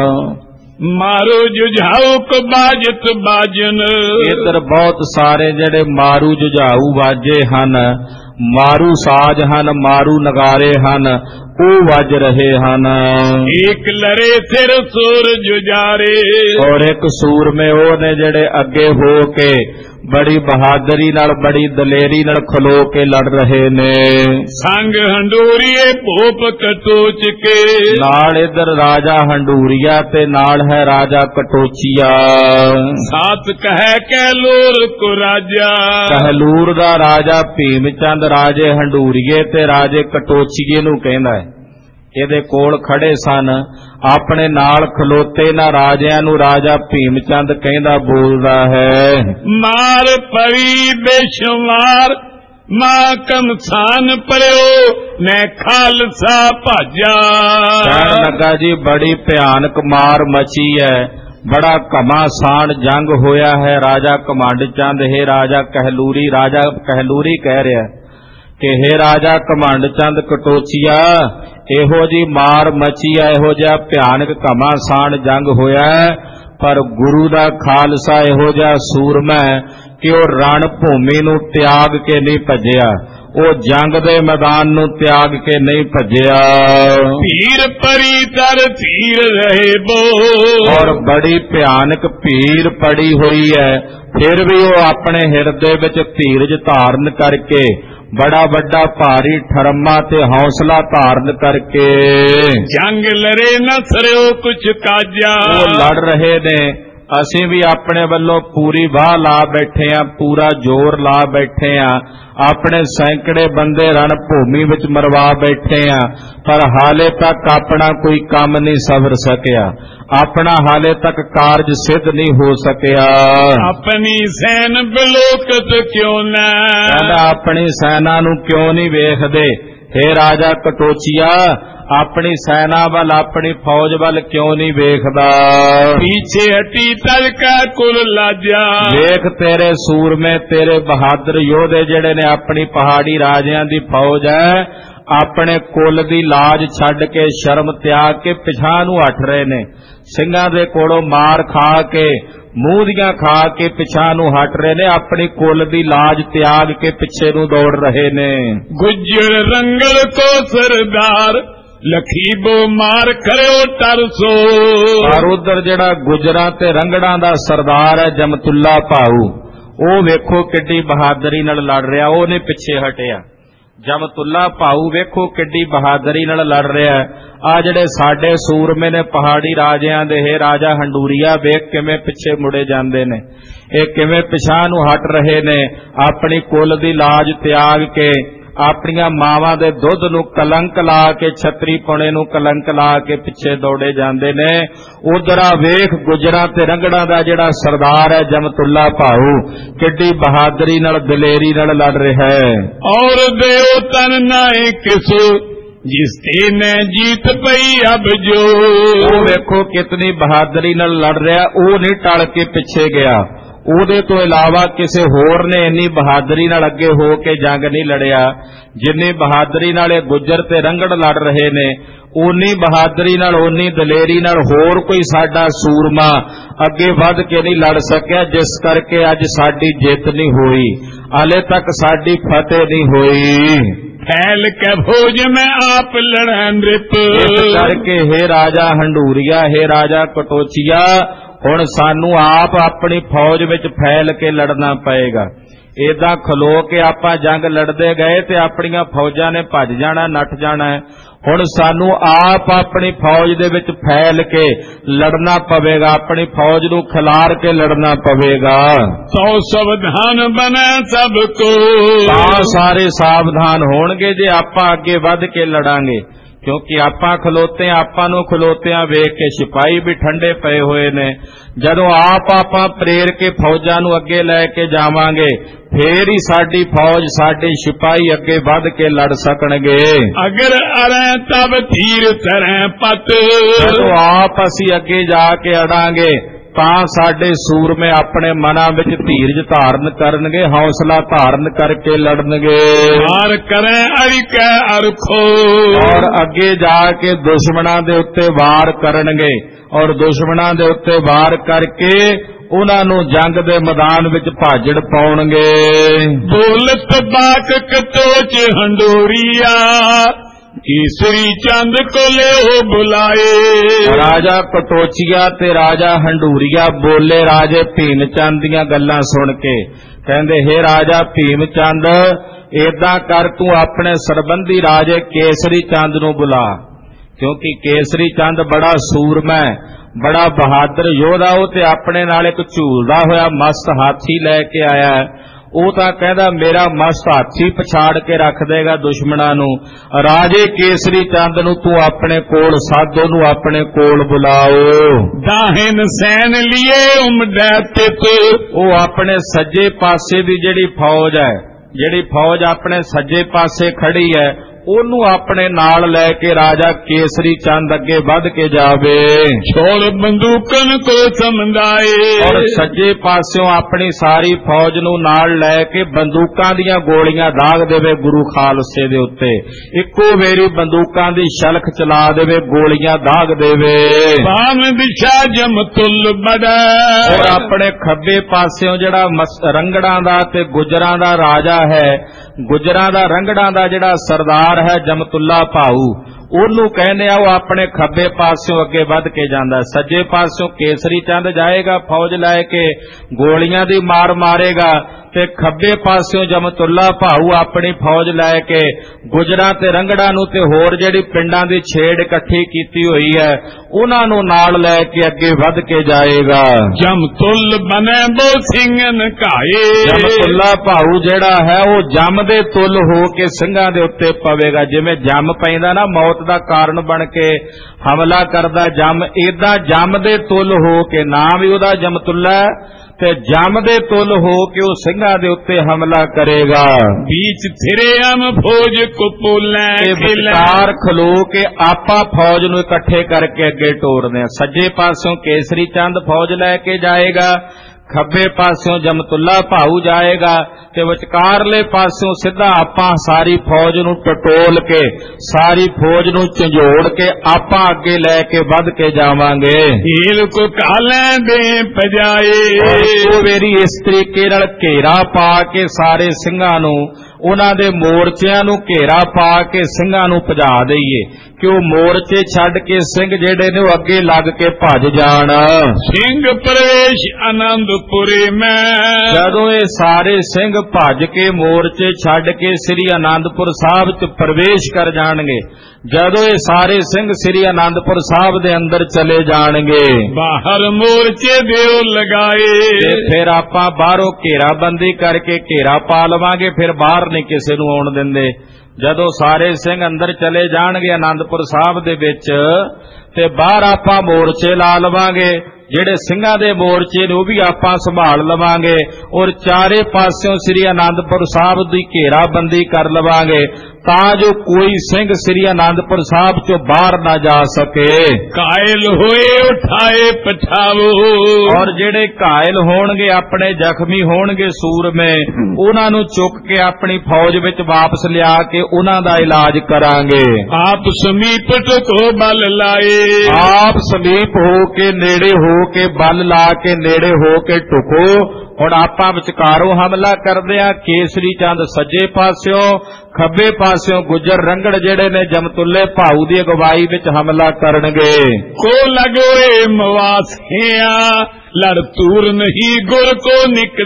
ਮਾਰੂ ਜੁਝਾਊ ਕੋ ਬਾਜਤ ਬਾਜਨ। ਇੱਧਰ ਬਹੁਤ ਸਾਰੇ ਜਿਹੜੇ ਮਾਰੂ ਜੁਝਾਊ ਬਾਜੇ ਹਨ, ਮਾਰੂ ਸਾਜ਼ ਹਨ, ਮਾਰੂ ਨਗਾਰੇ ਹਨ, ਉਹ ਵੱਜ ਰਹੇ ਹਨ। ਇੱਕ ਲੜੇ ਸਿਰ ਸੂਰ ਜੁਝਾਰੇ। ਔਰ ਇੱਕ ਸੂਰਮੇ ਉਹ ਨੇ ਜਿਹੜੇ ਅੱਗੇ ਹੋ ਕੇ ਬੜੀ ਬਹਾਦਰੀ ਨਾਲ, ਬੜੀ ਦਲੇਰੀ ਨਾਲ ਖਲੋ ਕੇ ਲੜ ਰਹੇ ਨੇ। ਸੰਗ ਹੰਡੂਰੀਏ ਭੂਪ ਕਟੋਚ ਕੇ। ਨਾਲ ਇੱਧਰ ਰਾਜਾ ਹੰਡੂਰੀਆ ਤੇ ਨਾਲ ਹੈ ਰਾਜਾ ਕਟੋਚੀਆ। ਸਾਤ ਕਹਿ ਕਹਿਲੂਰ ਕੋ ਰਾਜਾ। ਕਹਿਲੂਰ ਦਾ ਰਾਜਾ ਭੀਮ ਚੰਦ ਰਾਜੇ ਹੰਡੂਰੀਏ ਤੇ ਰਾਜੇ ਕਟੋਚੀਏ ਨੂੰ ਕਹਿੰਦਾ ਹੈ। ਇਹਦੇ ਕੋਲ ਖੜੇ ਸਨ, ਆਪਣੇ ਨਾਲ ਖਲੋਤੇ ਨਾ ਰਾਜਿਆਂ ਨੂੰ ਰਾਜਾ ਭੀਮ ਚੰਦ ਕਹਿੰਦਾ ਬੋਲਦਾ ਹੈ। ਮਾਰ ਪਰੀ ਬੇਸ਼ੁਮਾਰ ਮਾਂ ਕਮਸਾਨ ਪਰਿਓ ਮੈਂ ਖਾਲਸਾ ਭਾਜਾ। ਕਹਿਣ ਲੱਗਾ ਜੀ ਬੜੀ ਭਿਆਨਕ ਮਾਰ ਮਚੀ ਹੈ, ਬੜਾ ਘਮਾਸਾਨ ਜੰਗ ਹੋਇਆ ਹੈ। ਰਾਜਾ ਘਮੰਡ ਚੰਦ ਹੈ, ਰਾਜਾ ਕਹਿਲੂਰੀ, ਰਾਜਾ ਕਹਿਲੂਰੀ ਕਹਿ ਰਿਹਾ ਕਿ ਹੇ ਰਾਜਾ ਘਮੰਡ ਚੰਦ ਕਟੋਚੀਆ, ਇਹੋ ਜੀ ਮਾਰ ਮਚੀ ਹੈ, ਇਹੋ ਜਿਹਾ ਭਿਆਨਕ ਘਮਾਸਾਨ ਜੰਗ ਹੋਇਆ, ਪਰ ਗੁਰੂ ਦਾ ਖਾਲਸਾ ਇਹੋ ਜਿਹਾ ਸੂਰਮਾ ਕਿ ਉਹ ਰਣ ਭੂਮੀ ਨੂੰ ਤਿਆਗ ਕੇ ਨਹੀਂ ਭੱਜਿਆ, ਉਹ ਜੰਗ ਦੇ ਮੈਦਾਨ ਨੂੰ ਤਿਆਗ ਕੇ ਨਹੀਂ ਭੱਜਿਆ। ਭੀਰ ਪਰੀ ਦਰ ਧੀਰ ਰਹੇ ਬੋ। ਔਰ ਬੜੀ ਭਿਆਨਕ ਭੀਰ ਪੜੀ ਹੋਈ ਹੈ, ਫਿਰ ਵੀ ਉਹ ਆਪਣੇ ਹਿਰਦੇ ਵਿੱਚ ਧੀਰਜ ਧਾਰਨ ਕਰਕੇ, ਬੜਾ ਵੱਡਾ ਭਾਰੀ ਠਰਮਾ ਤੇ ਹੌਸਲਾ ਧਾਰਨ ਕਰਕੇ ਜੰਗ ਲੜੇ ਨਾ ਸਰਿਓ ਕੁਛ ਕਾਜਾ। ਉਹ ਲੜ ਰਹੇ ਨੇ, ਅਸੀਂ ਵੀ ਆਪਣੇ ਵੱਲੋਂ ਪੂਰੀ ਵਾਹ ਲਾ ਬੈਠੇ ਆ, ਪੂਰਾ ਜ਼ੋਰ ਲਾ ਬੈਠੇ ਆ, ਆਪਣੇ ਸੈਂਕੜੇ ਬੰਦੇ ਰਣ ਭੂਮੀ ਵਿੱਚ ਮਰਵਾ ਬੈਠੇ ਆ, ਪਰ ਹਾਲੇ ਤੱਕ ਆਪਣਾ ਕੋਈ ਕੰਮ ਨਹੀਂ ਸਵਰ ਸਕਿਆ, ਆਪਣਾ ਹਾਲੇ ਤੱਕ ਕਾਰਜ ਸਿੱਧ ਨਹੀਂ ਹੋ ਸਕਿਆ। ਆਪਣੀ ਸੈਨ ਬਲੋਕਤ ਕਿਉਂ ਨਾ, ਕਹਿੰਦਾ ਆਪਣੀ ਸੈਨਾ ਨੂੰ ਕਿਉਂ ਨਹੀਂ ਵੇਖਦੇ। हे ਰਾਜਾ ਕਟੋਚੀਆ, ਆਪਣੀ ਸੈਨਾ ਵੱਲ, ਆਪਣੀ ਫੌਜ ਵੱਲ ਕਿਉਂ ਨਹੀਂ ਵੇਖਦਾ। ਪਿੱਛੇ ਹਟੀ ਤਲਕਾ ਕੁਲ ਲਾਜਾ, ਵੇਖ ਤੇਰੇ ਸੂਰਮੇ, ਤੇਰੇ ਬਹਾਦਰ ਯੋਧੇ ਜਿਹੜੇ ਨੇ ਆਪਣੀ ਪਹਾੜੀ ਰਾਜਿਆਂ ਦੀ ਫੌਜ ਹੈ, ਆਪਣੇ ਕੁੱਲ ਦੀ ਲਾਜ ਛੱਡ ਕੇ, ਸ਼ਰਮ ਤਿਆਗ ਕੇ ਪਿਛਾਂ ਨੂੰ ਹਟ ਰਹੇ ਨੇ। ਸਿੰਘਾਂ ਦੇ ਕੋਲੋਂ ਮਾਰ ਖਾ ਕੇ, ਮੂੰਹ ਦੀਆਂ ਖਾ ਕੇ ਪਿਛਾਂ ਨੂੰ ਹਟ ਰਹੇ ਨੇ, ਆਪਣੀ ਕੁੱਲ ਦੀ ਲਾਜ ਤਿਆਗ ਕੇ ਪਿੱਛੇ ਨੂੰ ਦੌੜ ਰਹੇ ਨੇ। ਗੁੱਜਰ ਰੰਗਲ ਕੋ ਸਰਦਾਰ ਲਖੀਬੋ ਮਾਰ ਕਰਿਓ ਤਰਸੋ, ਪਰ ਉਧਰ ਜਿਹੜਾ ਗੁਜਰਾਂ ਤੇ ਰੰਗੜਾਂ ਦਾ ਸਰਦਾਰ ਹੈ ਜਮਤੁੱਲਾ ਭਾਊ, ਉਹ ਵੇਖੋ ਕਿੱਡੀ ਬਹਾਦਰੀ ਨਾਲ ਲੜ ਰਿਹਾ, ਉਹ ਨਹੀਂ ਪਿੱਛੇ ਹਟਿਆ। ਜਮਤੁੱਲਾ ਭਾਊ ਵੇਖੋ ਕਿੱਡੀ ਬਹਾਦਰੀ ਨਾਲ ਲੜ ਰਿਹਾ। ਆ ਜਿਹੜੇ ਸਾਡੇ ਸੂਰਮੇ ਨੇ ਪਹਾੜੀ ਰਾਜਿਆਂ ਦੇ, ਹੈ ਰਾਜਾ ਹੰਡੂਰੀਆ, ਵੇਖ ਕਿਵੇਂ ਪਿੱਛੇ ਮੁੜੇ ਜਾਂਦੇ ਨੇ, ਇਹ ਕਿਵੇਂ ਪਿਛਾਂ ਨੂੰ ਹਟ ਰਹੇ ਨੇ, ਆਪਣੀ ਕੁੱਲ ਦੀ ਲਾਜ ਤਿਆਗ ਕੇ, ਆਪਣੀਆਂ ਮਾਵਾਂ ਦੇ ਦੁੱਧ ਨੂੰ ਕਲੰਕ ਲਾ ਕੇ, ਛਤਰੀ ਪੁਣੇ ਨੂੰ ਕਲੰਕ ਲਾ ਕੇ ਪਿੱਛੇ ਦੌੜੇ ਜਾਂਦੇ ਨੇ। ਉਧਰ ਆ ਵੇਖ ਗੁਜਰਾਂ ਤੇ ਰੰਗੜਾਂ ਦਾ ਜਿਹੜਾ ਸਰਦਾਰ ਹੈ ਜਮਤੁੱਲਾ ਭਾਊ, ਕਿੱਡੀ ਬਹਾਦਰੀ ਨਾਲ, ਦਲੇਰੀ ਨਾਲ ਲੜ ਰਿਹਾ ਹੈ। ਔਰ ਦਿਓ ਤਨ ਨਾਏ ਕਿਸ ਜਿਸ ਤੇ ਨੇ ਜੀਤ ਪਈ ਅਬ ਜੋ, ਉਹ ਵੇਖੋ ਕਿਤਨੀ ਬਹਾਦਰੀ ਨਾਲ ਲੜ ਰਿਹਾ, ਉਹ ਨਹੀਂ ਟਲ ਕੇ ਪਿੱਛੇ ਗਿਆ। ਉਹਦੇ ਤੋਂ ਇਲਾਵਾ ਕਿਸੇ ਹੋਰ ਨੇ ਇੰਨੀ ਬਹਾਦਰੀ ਨਾਲ ਅੱਗੇ ਹੋ ਕੇ ਜੰਗ ਨਹੀਂ ਲੜਿਆ ਜਿੰਨੀ ਬਹਾਦਰੀ ਨਾਲ ਇਹ ਗੁੱਜਰ ਤੇ ਰੰਗੜ ਲੜ ਰਹੇ ਨੇ। ਉਨੀ ਬਹਾਦਰੀ ਨਾਲ, ਉਨੀ ਦਲੇਰੀ ਨਾਲ ਹੋਰ ਕੋਈ ਸਾਡਾ ਸੂਰਮਾ ਅੱਗੇ ਵੱਧ ਕੇ ਨਹੀਂ ਲੜ ਸਕਿਆ, ਜਿਸ ਕਰਕੇ ਅੱਜ ਸਾਡੀ ਜਿੱਤ ਨਹੀਂ ਹੋਈ, ਹਾਲੇ ਤੱਕ ਸਾਡੀ ਫਤਿਹ ਨਹੀਂ ਹੋਈ। ਫੈਲ ਕੇ ਫੌਜ ਮੈਂ ਆਪ ਲੜਾਂ ਨ੍ਰਿਪ, ਇਸ ਕਰਕੇ हे ਰਾਜਾ ਹੰਡੂਰੀਆ, हे ਰਾਜਾ ਕਟੋਚੀਆ, ਹੁਣ ਸਾਨੂੰ ਆਪ ਆਪਣੀ ਫੌਜ ਵਿੱਚ ਫੈਲ ਕੇ ਲੜਨਾ ਪਏਗਾ। ਏਦਾਂ ਖਲੋ ਕੇ ਆਪਾਂ ਜੰਗ ਲੜਦੇ ਗਏ ਤੇ ਆਪਣੀਆਂ ਫੌਜਾਂ ਨੇ ਭੱਜ ਜਾਣਾ, ਨੱਠ ਜਾਣਾ ਹੈ। ਹੁਣ ਸਾਨੂੰ ਆਪ ਆਪਣੀ ਫੌਜ ਦੇ ਵਿੱਚ ਫੈਲ ਕੇ ਲੜਨਾ ਪਵੇਗਾ, ਆਪਣੀ ਫੌਜ ਨੂੰ ਖਿਲਾਰ ਕੇ ਲੜਨਾ ਪਵੇਗਾ। ਸੋ ਸਾਵਧਾਨ ਬਣੇ ਸਭ ਕੋ, ਤਾਂ ਸਾਰੇ ਸਾਵਧਾਨ ਹੋਣਗੇ ਜੇ ਆਪਾਂ ਅੱਗੇ ਵੱਧ ਕੇ ਲੜਾਂਗੇ, ਕਿਉਂਕਿ ਆਪਾਂ ਖਲੋਤੇ, ਆਪਾਂ ਨੂੰ ਖਲੋਤਿਆਂ ਵੇਖ ਕੇ ਸਿਪਾਹੀ ਵੀ ਠੰਡੇ ਪਏ ਹੋਏ ਨੇ। ਜਦੋਂ ਆਪ ਆਪਾਂ ਪ੍ਰੇਰ ਕੇ ਫੌਜਾਂ ਨੂੰ ਅੱਗੇ ਲੈ ਕੇ ਜਾਵਾਂਗੇ, ਫੇਰ ਹੀ ਸਾਡੀ ਫੌਜ, ਸਾਡੇ ਸਿਪਾਹੀ ਅੱਗੇ ਵੱਧ ਕੇ ਲੜ ਸਕਣਗੇ। ਅਗਰ ਅਰੇ ਤਬ ਧੀਰ ਤਰੈ ਪਤ, ਜਦੋਂ ਆਪ ਅਸੀਂ ਅੱਗੇ ਜਾ ਕੇ ਅੜਾਂਗੇ ਤਾਂ ਸਾਡੇ ਸੂਰਮੇ ਆਪਣੇ ਮਨਾਂ ਵਿੱਚ ਧੀਰਜ ਧਾਰਨ ਕਰਨਗੇ, ਹੌਸਲਾ ਧਾਰਨ ਕਰਕੇ ਲੜਨਗੇ। ਮਾਰ ਕਰੇ ਅਰਿਕੈ ਅਰਖੋ, ਔਰ ਅੱਗੇ ਜਾ ਕੇ ਦੁਸ਼ਮਣਾਂ ਦੇ ਉੱਤੇ ਵਾਰ ਕਰਨਗੇ, ਔਰ ਦੁਸ਼ਮਣਾਂ ਦੇ ਉੱਤੇ ਵਾਰ ਕਰਕੇ ਉਹਨਾਂ ਨੂੰ ਜੰਗ ਦੇ ਮੈਦਾਨ ਵਿੱਚ ਭਾਜੜ ਪਾਉਣਗੇ। ਦੌਲਤ ਬਾਕ ਕਟੋਚ ਹੰਡੂਰੀਆ, ਕੇਸਰੀ ਚੰਦ ਕੋ ਲਿਓ ਬੁਲਾਏ। ਰਾਜਾ ਕਟੋਚੀਆ ਤੇ ਰਾਜਾ ਹੰਡੂਰੀਆ ਬੋਲੇ ਰਾਜੇ ਭੀਮ ਚੰਦ ਦੀਆਂ ਗੱਲਾਂ ਸੁਣ ਕੇ, ਕਹਿੰਦੇ हे ਰਾਜਾ ਭੀਮ ਚੰਦ, ਏਦਾਂ ਕਰ ਤੂੰ ਆਪਣੇ ਸਰਬੰਧੀ ਰਾਜੇ ਕੇਸਰੀ ਚੰਦ ਨੂੰ ਬੁਲਾ, ਕਿਉਂਕਿ ਕੇਸਰੀ ਚੰਦ ਬੜਾ ਸੂਰਮਾ, ਬੜਾ ਬਹਾਦਰ ਯੋਧਾ, ਉਹ ਤੇ ਆਪਣੇ ਨਾਲ ਇੱਕ ਝੂਲਦਾ ਹੋਇਆ ਮਸਤ ਹਾਥੀ ਲੈ ਕੇ ਆਇਆ ਹੈ। ਉਹ ਤਾਂ ਕਹਿੰਦਾ ਮੇਰਾ ਮਸਤ ਹਾਥੀ ਪਛਾੜ ਕੇ ਰੱਖ ਦੇਗਾ ਦੁਸ਼ਮਣਾਂ ਨੂੰ। ਰਾਜੇ ਕੇਸਰੀ ਚੰਦ ਨੂੰ ਤੂੰ ਆਪਣੇ ਕੋਲ ਸੱਦ, ਉਹਨੂੰ ਆਪਣੇ ਕੋਲ ਬੁਲਾਓ। ਦਾਹਿਨ ਸੈਨ ਲਿਏ ਉਮਦੈ ਤਿਤ, ਉਹ ਆਪਣੇ ਸੱਜੇ ਪਾਸੇ ਦੀ ਜਿਹੜੀ ਫੌਜ ਹੈ, ਜਿਹੜੀ ਫੌਜ ਆਪਣੇ ਸੱਜੇ ਪਾਸੇ ਖੜੀ ਹੈ, ਉਹਨੂੰ ਆਪਣੇ ਨਾਲ ਲੈ ਕੇ ਰਾਜਾ ਕੇਸਰੀ ਚੰਦ ਅੱਗੇ ਵੱਧ ਕੇ ਜਾਵੇ। ਛੋੜ ਬੰਦੂਕਨ ਕੋ ਸਮਝਾਏ, ਔਰ ਸੱਜੇ ਪਾਸਿਓਂ ਆਪਣੀ ਸਾਰੀ ਫੌਜ ਨੂੰ ਨਾਲ ਲੈ ਕੇ ਬੰਦੂਕਾਂ ਦੀਆਂ ਗੋਲੀਆਂ ਦਾਗ ਦੇਵੇ ਗੁਰੂ ਖਾਲਸੇ ਦੇ ਉੱਤੇ। ਇੱਕੋ ਵੇਰੀ ਬੰਦੂਕਾਂ ਦੀ ਸ਼ਲਖ ਚਲਾ ਦੇਵੇ, ਗੋਲੀਆਂ ਦਾਗ ਦੇਵੇ। ਬਾਮ ਦਿਸ਼ਾ ਜਮਤੁਲ ਬੜਾ, ਔਰ ਆਪਣੇ ਖੱਬੇ ਪਾਸਿਓਂ ਜਿਹੜਾ ਰੰਗੜਾਂ ਦਾ ਤੇ ਗੁਜਰਾਂ ਦਾ ਰਾਜਾ ਹੈ, ਗੁਜਰਾਂ ਦਾ ਰੰਗੜਾਂ ਦਾ ਜਿਹੜਾ ਸਰਦਾਰ ਹੈ ਜਮਤੁੱਲਾ ਭਾਊ, ਉਹਨੂੰ ਕਹਿੰਦੇ ਆ, ਉਹ ਆਪਣੇ ਖੱਬੇ ਪਾਸਿਓਂ ਅੱਗੇ ਵੱਧ ਕੇ ਜਾਂਦਾ। ਸੱਜੇ ਪਾਸਿਓਂ ਕੇਸਰੀ ਚੰਦ ਜਾਏਗਾ ਫੌਜ ਲੈ ਕੇ, ਗੋਲੀਆਂ ਦੀ ਮਾਰ ਮਾਰੇਗਾ, ਤੇ ਖੱਬੇ ਪਾਸਿਓਂ ਜਮਤੁੱਲਾ ਭਾਊ ਆਪਣੀ ਫੌਜ ਲੈ ਕੇ ਗੁਜਰਾਂ ਤੇ ਰੰਗੜਾਂ ਨੂੰ ਤੇ ਹੋਰ ਜਿਹੜੀ ਪਿੰਡਾਂ ਦੀ ਛੇੜ ਇਕੱਠੀ ਕੀਤੀ ਹੋਈ ਹੈ ਉਹਨਾਂ ਨੂੰ ਨਾਲ ਲੈ ਕੇ ਅੱਗੇ ਵੱਧ ਕੇ ਜਾਏਗਾ। ਜਮਤੁੱਲ ਬਨੇ ਬੋ ਸਿੰਘਨ ਘਾਏ, ਜਮਤੁੱਲਾ ਭਾਊ ਜਿਹੜਾ ਹੈ ਉਹ ਜਮ ਦੇ ਤੁੱਲ ਹੋ ਕੇ ਸਿੰਘਾਂ ਦੇ ਉੱਤੇ ਪਵੇਗਾ। ਜਿਵੇਂ ਜਮ ਪੈਂਦਾ ਨਾ ਮੌਤ ਦਾ ਕਾਰਨ ਬਣ ਕੇ ਹਮਲਾ ਕਰਦਾ ਜਮ, ਏਦਾਂ ਜਮ ਦੇ ਤੁੱਲ ਹੋ ਕੇ, ਨਾਮ ਵੀ ਉਹਦਾ ਜਮਤੁੱਲਾ ਤੇ ਜਮ ਦੇ ਤੁੱਲ ਹੋ ਕੇ ਉਹ ਸਿੰਘਾਂ ਦੇ ਉੱਤੇ ਹਮਲਾ ਕਰੇਗਾ। बीच थिरे हम फौज को पोलै ਵਿਚਕਾਰ ਖਲੋ ਕੇ ਆਪਾਂ ਫੌਜ ਨੂੰ ਇਕੱਠੇ ਕਰਕੇ ਅੱਗੇ ਟੋਰਦੇ ਆ। ਸੱਜੇ ਪਾਸੋਂ ਕੇਸਰੀ ਚੰਦ ਫੌਜ ਲੈ ਕੇ ਜਾਏਗਾ, ਖੱਬੇ ਪਾਸਿਓਂ ਜਮਤੁੱਲਾ ਭਾਊ ਜਾਏਗਾ ਤੇ ਵਿਚਕਾਰਲੇ ਪਾਸਿਓਂ ਸਿੱਧਾ ਆਪਾਂ ਸਾਰੀ ਫੌਜ ਨੂੰ ਟਟੋਲ ਕੇ ਸਾਰੀ ਫੌਜ ਨੂੰ ਝੰਜੋੜ ਕੇ ਆਪਾਂ ਅੱਗੇ ਲੈ ਕੇ ਵੱਧ ਕੇ ਜਾਵਾਂਗੇ। ਹੀਲ ਕੋ ਕਾਲਾਂ ਦੇ ਪਜਾਏ, ਉਹ ਮੇਰੀ ਇਸ ਤਰੀਕੇ ਨਾਲ ਘੇਰਾ ਪਾ ਕੇ ਸਾਰੇ ਸਿੰਘਾਂ ਨੂੰ, ਉਹਨਾਂ ਦੇ ਮੋਰਚਿਆਂ ਨੂੰ ਘੇਰਾ ਪਾ ਕੇ ਸਿੰਘਾਂ ਨੂੰ ਭਜਾ ਦਈਏ ਕਿ ਉਹ ਮੋਰਚੇ ਛੱਡ ਕੇ ਸਿੰਘ ਜਿਹੜੇ ਨੇ ਉਹ ਅੱਗੇ ਲੱਗ ਕੇ ਭੱਜ ਜਾਣ। ਸਿੰਘ ਪ੍ਰਵੇਸ਼ ਆਨੰਦਪੁਰੀ ਮੈਂ, ਜਦੋਂ ਇਹ ਸਾਰੇ ਸਿੰਘ ਭੱਜ ਕੇ ਮੋਰਚੇ ਛੱਡ ਕੇ ਸ੍ਰੀ ਆਨੰਦਪੁਰ ਸਾਹਿਬ ਚ ਪ੍ਰਵੇਸ਼ ਕਰ ਜਾਣਗੇ, ਜਦੋਂ ਇਹ ਸਾਰੇ ਸਿੰਘ ਸ੍ਰੀ ਆਨੰਦਪੁਰ ਸਾਹਿਬ ਦੇ ਅੰਦਰ ਚਲੇ ਜਾਣਗੇ, ਬਾਹਰ ਮੋਰਚੇ ਦਿਓ ਲਗਾਏ, ਤੇ ਫਿਰ ਆਪਾਂ ਬਾਹਰੋਂ ਘੇਰਾਬੰਦੀ ਕਰਕੇ ਘੇਰਾ ਪਾ ਲਵਾਂਗੇ, ਫਿਰ ਬਾਹਰ ਨਹੀਂ ਕਿਸੇ ਨੂੰ ਆਉਣ ਦਿੰਦੇ। ਜਦੋਂ ਸਾਰੇ ਸਿੰਘ ਅੰਦਰ ਚਲੇ ਜਾਣਗੇ ਆਨੰਦਪੁਰ ਸਾਹਿਬ ਦੇ ਵਿੱਚ ਤੇ ਬਾਹਰ ਆਪਾਂ ਮੋਰਚੇ ਲਾ ਲਵਾਂਗੇ, ਜਿਹੜੇ ਸਿੰਘਾਂ ਦੇ ਮੋਰਚੇ ਨੇ ਉਹ ਵੀ ਆਪਾਂ ਸੰਭਾਲ ਲਵਾਂਗੇ ਔਰ ਚਾਰੇ ਪਾਸਿਓਂ ਸ੍ਰੀ ਆਨੰਦਪੁਰ ਸਾਹਿਬ ਦੀ ਘੇਰਾਬੰਦੀ ਕਰ ਲਵਾਂਗੇ ਤਾਂ ਜੋ ਕੋਈ ਸਿੰਘ ਸ੍ਰੀ ਆਨੰਦਪੁਰ ਸਾਹਿਬ ਚੋਂ ਬਾਹਰ ਨਾ ਜਾ ਸਕੇ। ਕਾਇਲ ਹੋਏ ਉਠਾਏ ਪਠਾਵੋ, ਔਰ ਜਿਹੜੇ ਕਾਇਲ ਹੋਣਗੇ ਆਪਣੇ ਜ਼ਖਮੀ ਹੋਣਗੇ ਸੂਰਮੇ, ਉਹਨਾਂ ਨੂੰ ਚੁੱਕ ਕੇ ਆਪਣੀ ਫੌਜ ਵਿੱਚ ਵਾਪਸ ਲਿਆ ਕੇ ਉਹਨਾਂ ਦਾ ਇਲਾਜ ਕਰਾਂਗੇ। ਆਪ ਸਮੀਪ ਟਕੋ ਬਲ ਲਾਏ, ਆਪ ਸਮੀਪ ਹੋ ਕੇ ਨੇੜੇ ਹੋ ਕੇ ਬਲ ਲਾ ਕੇ ਨੇੜੇ ਹੋ ਕੇ ਟੁਕੋ। ਹੁਣ ਆਪਾਂ ਵਿਚਕਾਰੋਂ ਹਮਲਾ ਕਰਦੇ ਆ, ਕੇਸਰੀ ਚੰਦ ਸੱਜੇ ਪਾਸਿਓਂ, ਖੱਬੇ ਪਾਸਿਓਂ ਗੁੱਜਰ ਰੰਗੜ ਜਿਹੜੇ ਨੇ ਜਮਤੁੱਲੇ ਭਾਊ ਦੀ ਅਗਵਾਈ ਵਿੱਚ ਹਮਲਾ ਕਰਨਗੇ। ਕੋ ਲਗੋਏ ਮਵਾਸਿਆਂ ਲੜ ਤੂਰ ਨਹੀਂ ਗੁਰ ਕੋ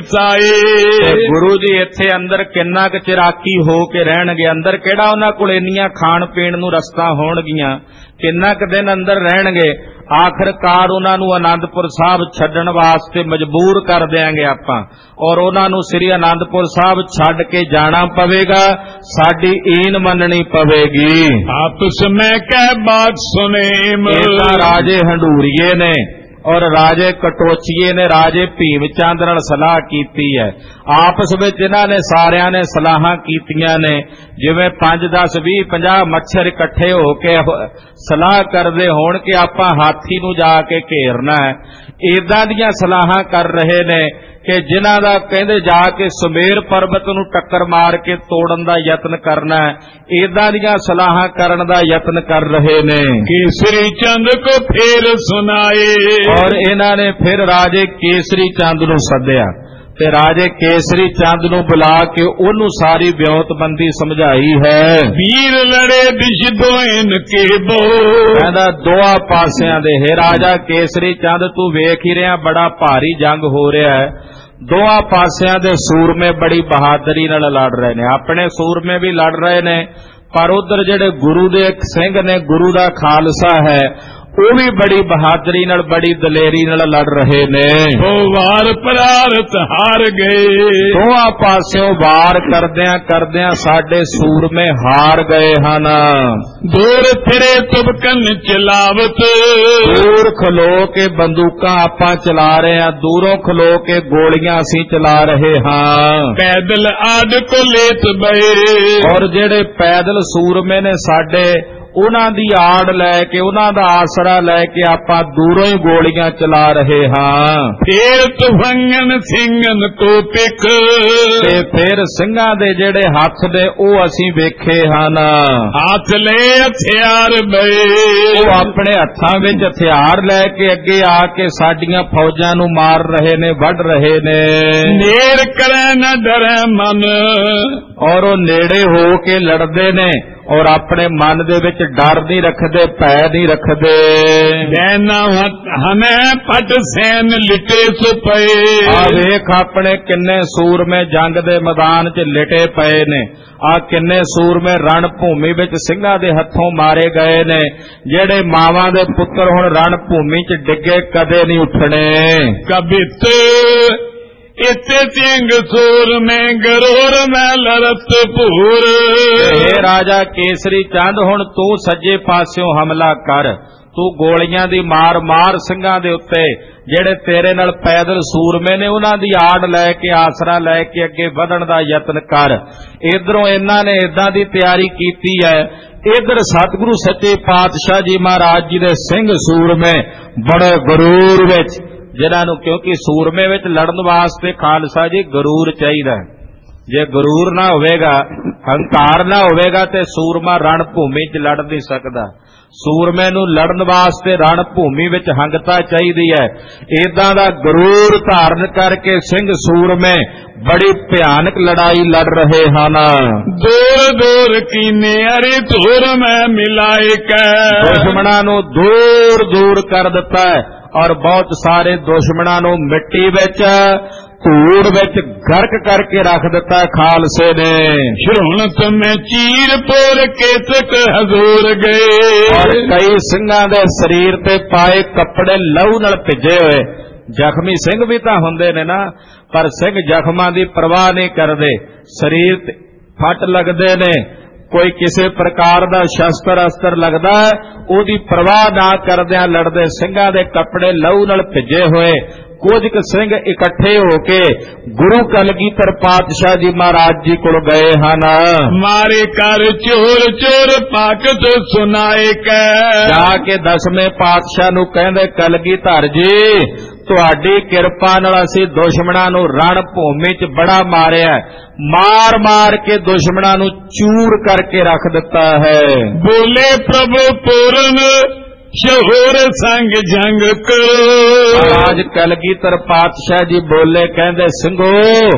ਨਿਕਸਾਏ, ਗੁਰੂ ਜੀ ਇੱਥੇ ਅੰਦਰ ਕਿੰਨਾ ਕੁ ਚਿਰਾਕੀ ਹੋ ਕੇ ਰਹਿਣਗੇ, ਅੰਦਰ ਕਿਹੜਾ ਉਹਨਾਂ ਕੋਲ ਇੰਨੀਆਂ ਖਾਣ ਪੀਣ ਨੂੰ ਰਸਤਾਂ ਹੋਣਗੀਆਂ, ਕਿੰਨਾ ਕੁ ਦਿਨ ਅੰਦਰ ਰਹਿਣਗੇ। ਆਖਰਕਾਰ ਉਹਨਾਂ ਨੂੰ ਆਨੰਦਪੁਰ ਸਾਹਿਬ ਛੱਡਣ ਵਾਸਤੇ ਮਜਬੂਰ ਕਰ ਦਿਆਂਗੇ ਆਪਾਂ ਔਰ ਉਹਨਾਂ ਨੂੰ ਸ੍ਰੀ ਆਨੰਦਪੁਰ ਸਾਹਿਬ ਛੱਡ ਕੇ ਜਾਣਾ ਪਵੇਗਾ, ਸਾਡੀ ਈਨ ਮੰਨਣੀ ਪਵੇਗੀ। ਆਪਸ ਮੈਂ ਕਹਿ ਬਾਤ ਸੁਨੇ, ਇਹ ਰਾਜੇ ਹੰਡੂਰੀਏ ਨੇ ਔਰ ਰਾਜੇ ਕਟੋਚੀਏ ਨੇ ਰਾਜੇ ਭੀਮ ਚੰਦ ਨਾਲ ਸਲਾਹ ਕੀਤੀ ਹੈ। ਆਪਸ ਵਿੱਚ ਇਹਨਾਂ ਨੇ ਸਾਰਿਆਂ ਨੇ ਸਲਾਹਾਂ ਕੀਤੀਆਂ ਨੇ, ਜਿਵੇਂ ਪੰਜ ਦਸ ਵੀਹ ਪੰਜਾਹ ਮੱਛਰ ਇਕੱਠੇ ਹੋ ਕੇ ਸਲਾਹ ਕਰਦੇ ਹੋਣ ਕਿ ਆਪਾਂ ਹਾਥੀ ਨੂੰ ਜਾ ਕੇ ਘੇਰਨਾ ਹੈ। ਏਦਾਂ ਦੀਆਂ ਸਲਾਹਾਂ ਕਰ ਰਹੇ ਨੇ ਕਿ ਜਿਨ੍ਹਾਂ ਦਾ ਕਹਿੰਦੇ ਜਾ ਕੇ ਸੁਮੇਰ ਪਰਬਤ ਨੂੰ ਟੱਕਰ ਮਾਰ ਕੇ ਤੋੜਨ ਦਾ ਯਤਨ ਕਰਨਾ ਹੈ, ਏਦਾਂ ਦੀਆਂ ਸਲਾਹਾਂ ਕਰਨ ਦਾ ਯਤਨ ਕਰ ਰਹੇ ਨੇ। ਕੇਸਰੀ ਚੰਦ ਕੋ ਫੇਰ ਸੁਨਾਏ, ਔਰ ਇਹਨਾਂ ਨੇ ਫਿਰ ਰਾਜੇ ਕੇਸਰੀ ਚੰਦ ਨੂੰ ਸੱਦਿਆ ਤੇ ਰਾਜੇ ਕੇਸਰੀ ਚੰਦ ਨੂੰ ਬੁਲਾ ਕੇ ਉਹਨੂੰ ਸਾਰੀ ਵਿਉਂਤਬੰਦੀ ਸਮਝਾਈ ਹੈ। ਵੀਰ ਲੜੇ ਦਿਸ਼ ਦੋਇਨ ਕੇ ਬੋ, ਕਹਿੰਦਾ ਦੋਆ ਪਾਸਿਆਂ ਦੇ ਹੈ ਰਾਜਾ ਕੇਸਰੀ ਚੰਦ ਤੂੰ ਵੇਖ ਹੀ ਰਿਹਾ ਬੜਾ ਭਾਰੀ ਜੰਗ ਹੋ ਰਿਹਾ ਹੈ, ਦੋਆ ਪਾਸਿਆਂ ਦੇ ਸੂਰਮੇ ਬੜੀ ਬਹਾਦਰੀ ਨਾਲ ਲੜ ਰਹੇ ਨੇ, ਆਪਣੇ ਸੂਰਮੇ ਵੀ ਲੜ ਰਹੇ ਨੇ ਪਰ ਉਧਰ ਜਿਹੜੇ ਗੁਰੂ ਦੇ ਸਿੰਘ ਨੇ, ਗੁਰੂ ਦਾ ਖਾਲਸਾ ਹੈ, ਉਹ ਵੀ ਬੜੀ ਬਹਾਦਰੀ ਨਾਲ ਬੜੀ ਦਲੇਰੀ ਨਾਲ ਲੜ ਰਹੇ ਨੇ। ਉਹ ਵਾਰ ਪ੍ਰਾਰਥ ਹਾਰ ਗਏ, ਦੋਹਾਂ ਪਾਸਿਓਂ ਵਾਰ ਕਰਦਿਆਂ ਕਰਦਿਆਂ ਸਾਡੇ ਸੂਰਮੇ ਹਾਰ ਗਏ ਹਨ। ਦੂਰ ਫਿਰੇ ਤੁਬਕਨ ਚਲਾਵਤ, ਦੂਰ ਖਲੋ ਕੇ ਬੰਦੂਕਾਂ ਆਪਾਂ ਚਲਾ ਰਹੇ ਹਾਂ, ਦੂਰੋਂ ਖਲੋ ਕੇ ਗੋਲੀਆਂ ਅਸੀਂ ਚਲਾ ਰਹੇ ਹਾਂ। ਪੈਦਲ ਆਡ ਕੋ ਲੇਤ ਬਏ, ਔਰ ਜਿਹੜੇ ਪੈਦਲ ਸੂਰਮੇ ਨੇ ਸਾਡੇ, ਉਹਨਾਂ ਦੀ ਆੜ ਲੈ ਕੇ ਉਹਨਾਂ ਦਾ ਆਸਰਾ ਲੈ ਕੇ ਆਪਾਂ ਦੂਰੋਂ ਹੀ ਗੋਲੀਆਂ ਚਲਾ ਰਹੇ ਹਾਂ। ਫੇਰ ਤੁਫੰਗਨ ਸਿੰਘਨ ਕੋ ਪਿਕ, ਤੇ ਫਿਰ ਸਿੰਘਾਂ ਦੇ ਜਿਹੜੇ ਹੱਥ ਦੇ ਉਹ ਅਸੀਂ ਵੇਖੇ ਹਨ। ਹੱਥ ਲੈ ਹਥਿਆਰ ਬਏ, ਉਹ ਆਪਣੇ ਹੱਥਾਂ ਵਿੱਚ ਹਥਿਆਰ ਲੈ ਕੇ ਅੱਗੇ ਆ ਕੇ ਸਾਡੀਆਂ ਫੌਜਾਂ ਨੂੰ ਮਾਰ ਰਹੇ ਨੇ, ਵੱਢ ਰਹੇ ਨੇ। ਨੇੜ ਕਰੈ ਨ ਡਰੈ ਮਨ, ਔਰ ਉਹ ਨੇੜੇ ਹੋ ਕੇ ਲੜਦੇ ਨੇ ਔਰ ਆਪਣੇ ਮਨ ਦੇ ਵਿੱਚ ਡਰ ਨਹੀਂ ਰੱਖਦੇ, ਭੈ ਨਹੀਂ ਰੱਖਦੇ। ਦੇਨਾ ਹਮੇ ਪਟ ਸੈਨ ਲਿਟੇ ਸੋ ਪਏ। ਆ ਵੇਖ ਆਪਣੇ ਕਿੰਨੇ ਸੂਰਮੇ ਜੰਗ ਦੇ ਮੈਦਾਨ 'ਚ ਲਿਟੇ ਪਏ ਨੇ। ਆ ਕਿੰਨੇ ਸੂਰਮੇ ਰਣ ਭੂਮੀ ਵਿੱਚ ਸਿੰਘਾਂ ਦੇ ਹੱਥੋਂ ਮਾਰੇ ਗਏ ਨੇ, ਜਿਹੜੇ ਮਾਵਾਂ ਦੇ ਪੁੱਤਰ ਹੁਣ ਰਣ ਭੂਮੀ 'ਚ ਡਿੱਗੇ ਕਦੇ ਨਹੀਂ ਉੱਠਣੇ। ਕਬਿਤ ਇਤੇ ਸਿੰਘ ਸੂਰ ਮੈਂ ਗਰੋਰ ਮੈਂ ਲਰਤ ਭੂਰ। ਇਹ ਰਾਜਾ ਕੇਸਰੀ ਚੰਦ ਹੁਣ ਤੂੰ ਸੱਜੇ ਪਾਸਿਓਂ ਹਮਲਾ ਕਰ, ਤੂੰ ਗੋਲੀਆਂ ਦੀ ਮਾਰ ਮਾਰ ਸਿੰਘਾਂ ਦੇ ਉੱਤੇ, ਜਿਹੜੇ ਤੇਰੇ ਨਾਲ ਪੈਦਲ ਸੂਰਮੇ ਨੇ ਉਹਨਾਂ ਦੀ ਆੜ ਲੈ ਕੇ ਆਸਰਾ ਲੈ ਕੇ ਅੱਗੇ ਵਧਣ ਦਾ ਯਤਨ ਕਰ। ਇਧਰੋਂ ਇਹਨਾਂ ਨੇ ਇਦਾਂ ਦੀ ਤਿਆਰੀ ਕੀਤੀ ਹੈ, ਇਧਰ ਸਤਿਗੁਰੂ ਸੱਚੇ ਪਾਤਸ਼ਾਹ ਜੀ ਮਹਾਰਾਜ ਜੀ ਦੇ ਸਿੰਘ ਸੂਰਮੇ ਬੜੇ ਗਰੂਰ ਵਿੱਚ, ਜਿਨ੍ਹਾਂ ਨੂੰ ਕਿਉਂਕਿ ਸੂਰਮੇ ਵਿੱਚ ਲੜਨ ਵਾਸਤੇ ਖਾਲਸਾ ਜੀ ਗਰੂਰ ਚਾਹੀਦਾ। ਜੇ ਗਰੂਰ ਨਾ ਹੋਵੇਗਾ, ਹੰਕਾਰ ਨਾ ਹੋਵੇਗਾ ਤੇ ਸੂਰਮਾ ਰਣ ਭੂਮੀ 'ਚ ਲੜ ਨਹੀਂ ਸਕਦਾ। ਸੂਰਮੇ ਨੂੰ ਲੜਨ ਵਾਸਤੇ ਰਣ ਭੂਮੀ ਵਿੱਚ ਹੰਗਤਾ ਚਾਹੀਦੀ ਹੈ। ਏਦਾਂ ਦਾ ਗਰੂਰ ਧਾਰਨ ਕਰਕੇ ਸਿੰਘ ਸੂਰਮੇ ਬੜੀ ਭਿਆਨਕ ਲੜਾਈ ਲੜ ਰਹੇ ਹਨ। ਦੂਰ ਦੂਰ ਕੀਨੇ ਅਰੇ ਧੂਰ ਮੈਂ ਮਿਲਾਏ ਕੈ। ਦੁਸ਼ਮਣਾਂ ਨੂੰ ਦੂਰ ਦੂਰ ਕਰ ਦਿੱਤਾ ਹੈ ਔਰ ਬਹੁਤ ਸਾਰੇ ਦੁਸ਼ਮਣਾਂ ਨੂੰ ਮਿੱਟੀ ਵਿੱਚ ਧੂੜ ਵਿੱਚ ਗਰਕ ਕਰਕੇ ਰੱਖ ਦਿੱਤਾ ਖਾਲਸੇ ਨੇ। ਸ਼ਰੁਣ ਤੁਮੇ ਚੀਰ ਪੋਰ ਕੇਤਕ ਹਜ਼ੂਰ ਗਏ। ਔਰ ਕਈ ਸਿੰਘਾਂ ਦੇ ਸਰੀਰ ਤੇ ਪਾਏ ਕੱਪੜੇ ਲਹੂ ਨਾਲ ਭਿੱਜੇ ਹੋਏ। ਜ਼ਖਮੀ ਸਿੰਘ ਵੀ ਤਾਂ ਹੁੰਦੇ ਨੇ ਨਾ, ਪਰ ਸਿੰਘ ਜ਼ਖਮਾਂ ਦੀ ਪਰਵਾਹ ਨਹੀਂ ਕਰਦੇ। ਸਰੀਰ ਤੇ ਫੱਟ ਲੱਗਦੇ ਨੇ, ਕੋਈ ਕਿਸੇ ਪ੍ਰਕਾਰ ਦਾ ਸ਼ਸਤਰ ਅਸਤਰ ਲੱਗਦਾ, ਉਹਦੀ ਪਰਵਾਹ ਨਾ ਕਰਦਿਆਂ ਲੜਦੇ ਸਿੰਘਾਂ ਦੇ ਕੱਪੜੇ ਲਹੂ ਨਾਲ ਭਿੱਜੇ ਹੋਏ। ਕੁਝ ਕੁ ਸਿੰਘ ਇਕੱਠੇ ਹੋ ਕੇ ਗੁਰੂ ਕਲਗੀਧਰ ਪਾਤਸ਼ਾਹ ਜੀ ਮਹਾਰਾਜ ਜੀ ਕੋਲ ਗਏ ਹਨ। ਮਾਰੇ ਕਰ ਚੋਰ ਚੋਰ ਪਾਕਤ ਸੁਨਾਏ ਕੈ। ਜਾ ਕੇ ਦਸਵੇਂ ਪਾਤਸ਼ਾਹ ਨੂੰ ਕਹਿੰਦੇ, ਕਲਗੀਧਰ ਜੀ ਤੁਹਾਡੀ ਕਿਰਪਾ ਨਾਲ ਅਸੀਂ ਦੁਸ਼ਮਣਾਂ ਨੂੰ ਰਣ ਭੂਮੀ 'ਚ ਬੜਾ ਮਾਰਿਆ, ਮਾਰ ਮਾਰ ਕੇ ਦੁਸ਼ਮਣਾਂ ਨੂੰ ਚੂਰ ਕਰਕੇ ਰੱਖ ਦਿੱਤਾ ਹੈ। ਬੋਲੇ ਪ੍ਰਭੂ ਪੂਰਨ ਸ਼ਹੂਰ ਸੰਗ ਜੰਗ ਕਰੋ। ਅੱਜ ਕਲਗੀਧਰ ਪਾਤਸ਼ਾਹ ਜੀ ਬੋਲੇ, ਕਹਿੰਦੇ ਸਿੰਘੋ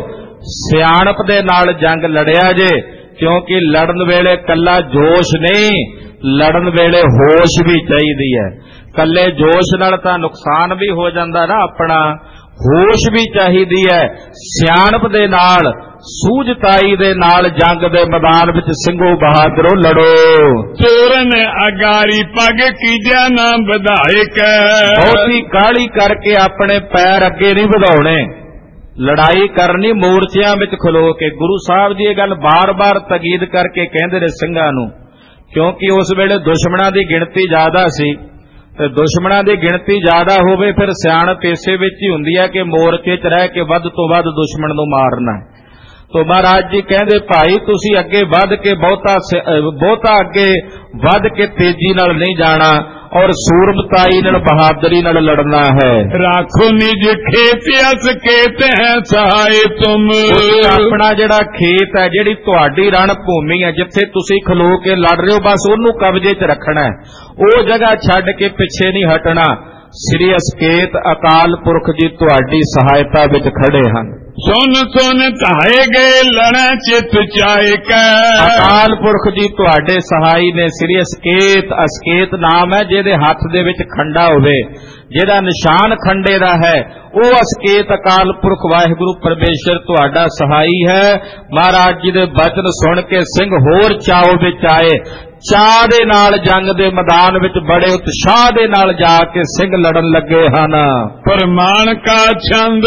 ਸਿਆਣਪ ਦੇ ਨਾਲ ਜੰਗ ਲੜਿਆ ਜੇ, ਕਿਉਂਕਿ ਲੜਨ ਵੇਲੇ ਕੱਲਾ ਜੋਸ਼ ਨਹੀਂ, ਲੜਨ ਵੇਲੇ ਹੋਸ਼ ਵੀ ਚਾਹੀਦੀ ਹੈ। ਕੱਲੇ ਜੋਸ਼ ਨਾਲ ਤਾਂ ਨੁਕਸਾਨ ਵੀ ਹੋ ਜਾਂਦਾ ਨਾ ਆਪਣਾ, ਹੋਸ਼ ਵੀ ਚਾਹੀਦੀ ਹੈ। ਸਿਆਣਪ ਦੇ ਨਾਲ ਸੂਝਤਾਈ ਦੇ ਨਾਲ ਜੰਗ ਦੇ ਮੈਦਾਨ ਵਿੱਚ ਸਿੰਘੋ ਬਹਾਦਰੋ ਲੜੋ। ਚੋਰਨ ਅਗਾਰੀ ਪੱਗ ਕੀਜਿਆ ਨਾ ਵਧਾਇਕ। ਬਹੁਤੀ ਕਾਹਲੀ ਕਰਕੇ ਆਪਣੇ ਪੈਰ ਅੱਗੇ ਨਹੀਂ ਵਧਾਉਣੇ, ਲੜਾਈ ਕਰਨੀ ਮੋਰਚਿਆਂ ਵਿੱਚ ਖਲੋ ਕੇ। ਗੁਰੂ ਸਾਹਿਬ ਜੀ ਇਹ ਗੱਲ ਬਾਰ-ਬਾਰ ਤਕੀਦ ਕਰਕੇ ਕਹਿੰਦੇ ਨੇ ਸਿੰਘਾਂ ਨੂੰ, ਕਿਉਂਕਿ ਉਸ ਵੇਲੇ ਦੁਸ਼ਮਣਾਂ ਦੀ ਗਿਣਤੀ ਜ਼ਿਆਦਾ ਸੀ, ਤੇ ਦੁਸ਼ਮਣਾਂ ਦੀ ਗਿਣਤੀ ਜ਼ਿਆਦਾ ਹੋਵੇ ਫਿਰ ਸਿਆਣਪ ਇਸੇ ਵਿੱਚ ਹੀ ਹੁੰਦੀ ਹੈ ਕਿ ਮੋਰਚੇ 'ਚ ਰਹਿ ਕੇ ਵੱਧ ਤੋਂ ਵੱਧ ਦੁਸ਼ਮਣ ਨੂੰ ਮਾਰਨਾ। ਤੋ ਮਹਾਰਾਜ ਜੀ ਕਹਿੰਦੇ, ਭਾਈ ਤੁਸੀਂ ਅੱਗੇ ਵੱਧ ਕੇ ਬਹੁਤਾ ਬਹੁਤਾ ਅੱਗੇ ਵੱਧ ਕੇ ਤੇਜ਼ੀ ਨਾਲ ਨਹੀਂ ਜਾਣਾ ਔਰ ਸੂਰਮਤਾਈ ਨਾਲ ਬਹਾਦਰੀ ਨਾਲ ਲੜਨਾ ਹੈ। ਰਾਖੋ ਨਿਜ ਖੇਤ ਅਸ ਖੇਤ ਹੈ ਸਹਾਇ ਤੁਮ। ਆਪਣਾ ਜਿਹੜਾ ਖੇਤ ਹੈ, ਜਿਹੜੀ ਤੁਹਾਡੀ ਰਣ ਭੂਮੀ ਹੈ, ਜਿੱਥੇ ਤੁਸੀਂ ਖਲੋ ਕੇ ਲੜ ਰਹੇ ਹੋ, ਬਸ ਉਹਨੂੰ ਕਬਜ਼ੇ 'ਚ ਰੱਖਣਾ ਹੈ, ਉਹ ਜਗ੍ਹਾ ਛੱਡ ਕੇ ਪਿੱਛੇ ਨਹੀਂ ਹਟਣਾ। ਸ੍ਰੀ ਅਸਕੇਤ ਅਕਾਲ ਪੁਰਖ ਜੀ ਤੁਹਾਡੀ ਸਹਾਇਤਾ ਵਿੱਚ ਖੜੇ ਹਨ। ਸੁਨ ਸੁਨ ਧਾਏ ਗਏ ਲੜਾ ਚਿਤ ਚਾਏ ਕੈ। ਅਕਾਲ ਪੁਰਖ ਜੀ ਤੁਹਾਡੇ ਸਹਾਈ ਨੇ। ਸ੍ਰੀ ਅਸਕੇਤ, ਅਸਕੇਤ ਨਾਮ ਹੈ ਜਿਹਦੇ ਹੱਥ ਦੇ ਵਿੱਚ ਖੰਡਾ ਹੋਵੇ, ਜਿਹਦਾ ਨਿਸ਼ਾਨ ਖੰਡੇ ਦਾ ਹੈ, ਉਹ ਅਸਕੇਤ ਅਕਾਲ ਪੁਰਖ ਵਾਹਿਗੁਰੂ ਪਰਮੇਸ਼ਰ ਤੁਹਾਡਾ ਸਹਾਈ ਹੈ। ਮਹਾਰਾਜ ਜੀ ਦੇ ਬਚਨ ਸੁਣ ਕੇ ਸਿੰਘ ਹੋਰ ਚਾਉ ਵਿੱਚ ਆਏ, ਚਾਹ ਦੇ ਨਾਲ ਜੰਗ ਦੇ ਮੈਦਾਨ ਵਿੱਚ ਬੜੇ ਉਤਸ਼ਾਹ ਦੇ ਨਾਲ ਜਾ ਕੇ ਸਿੰਘ ਲੜਨ ਲੱਗੇ ਹਨ। ਪ੍ਰਮਾਣ ਕਾ ਛੰਦ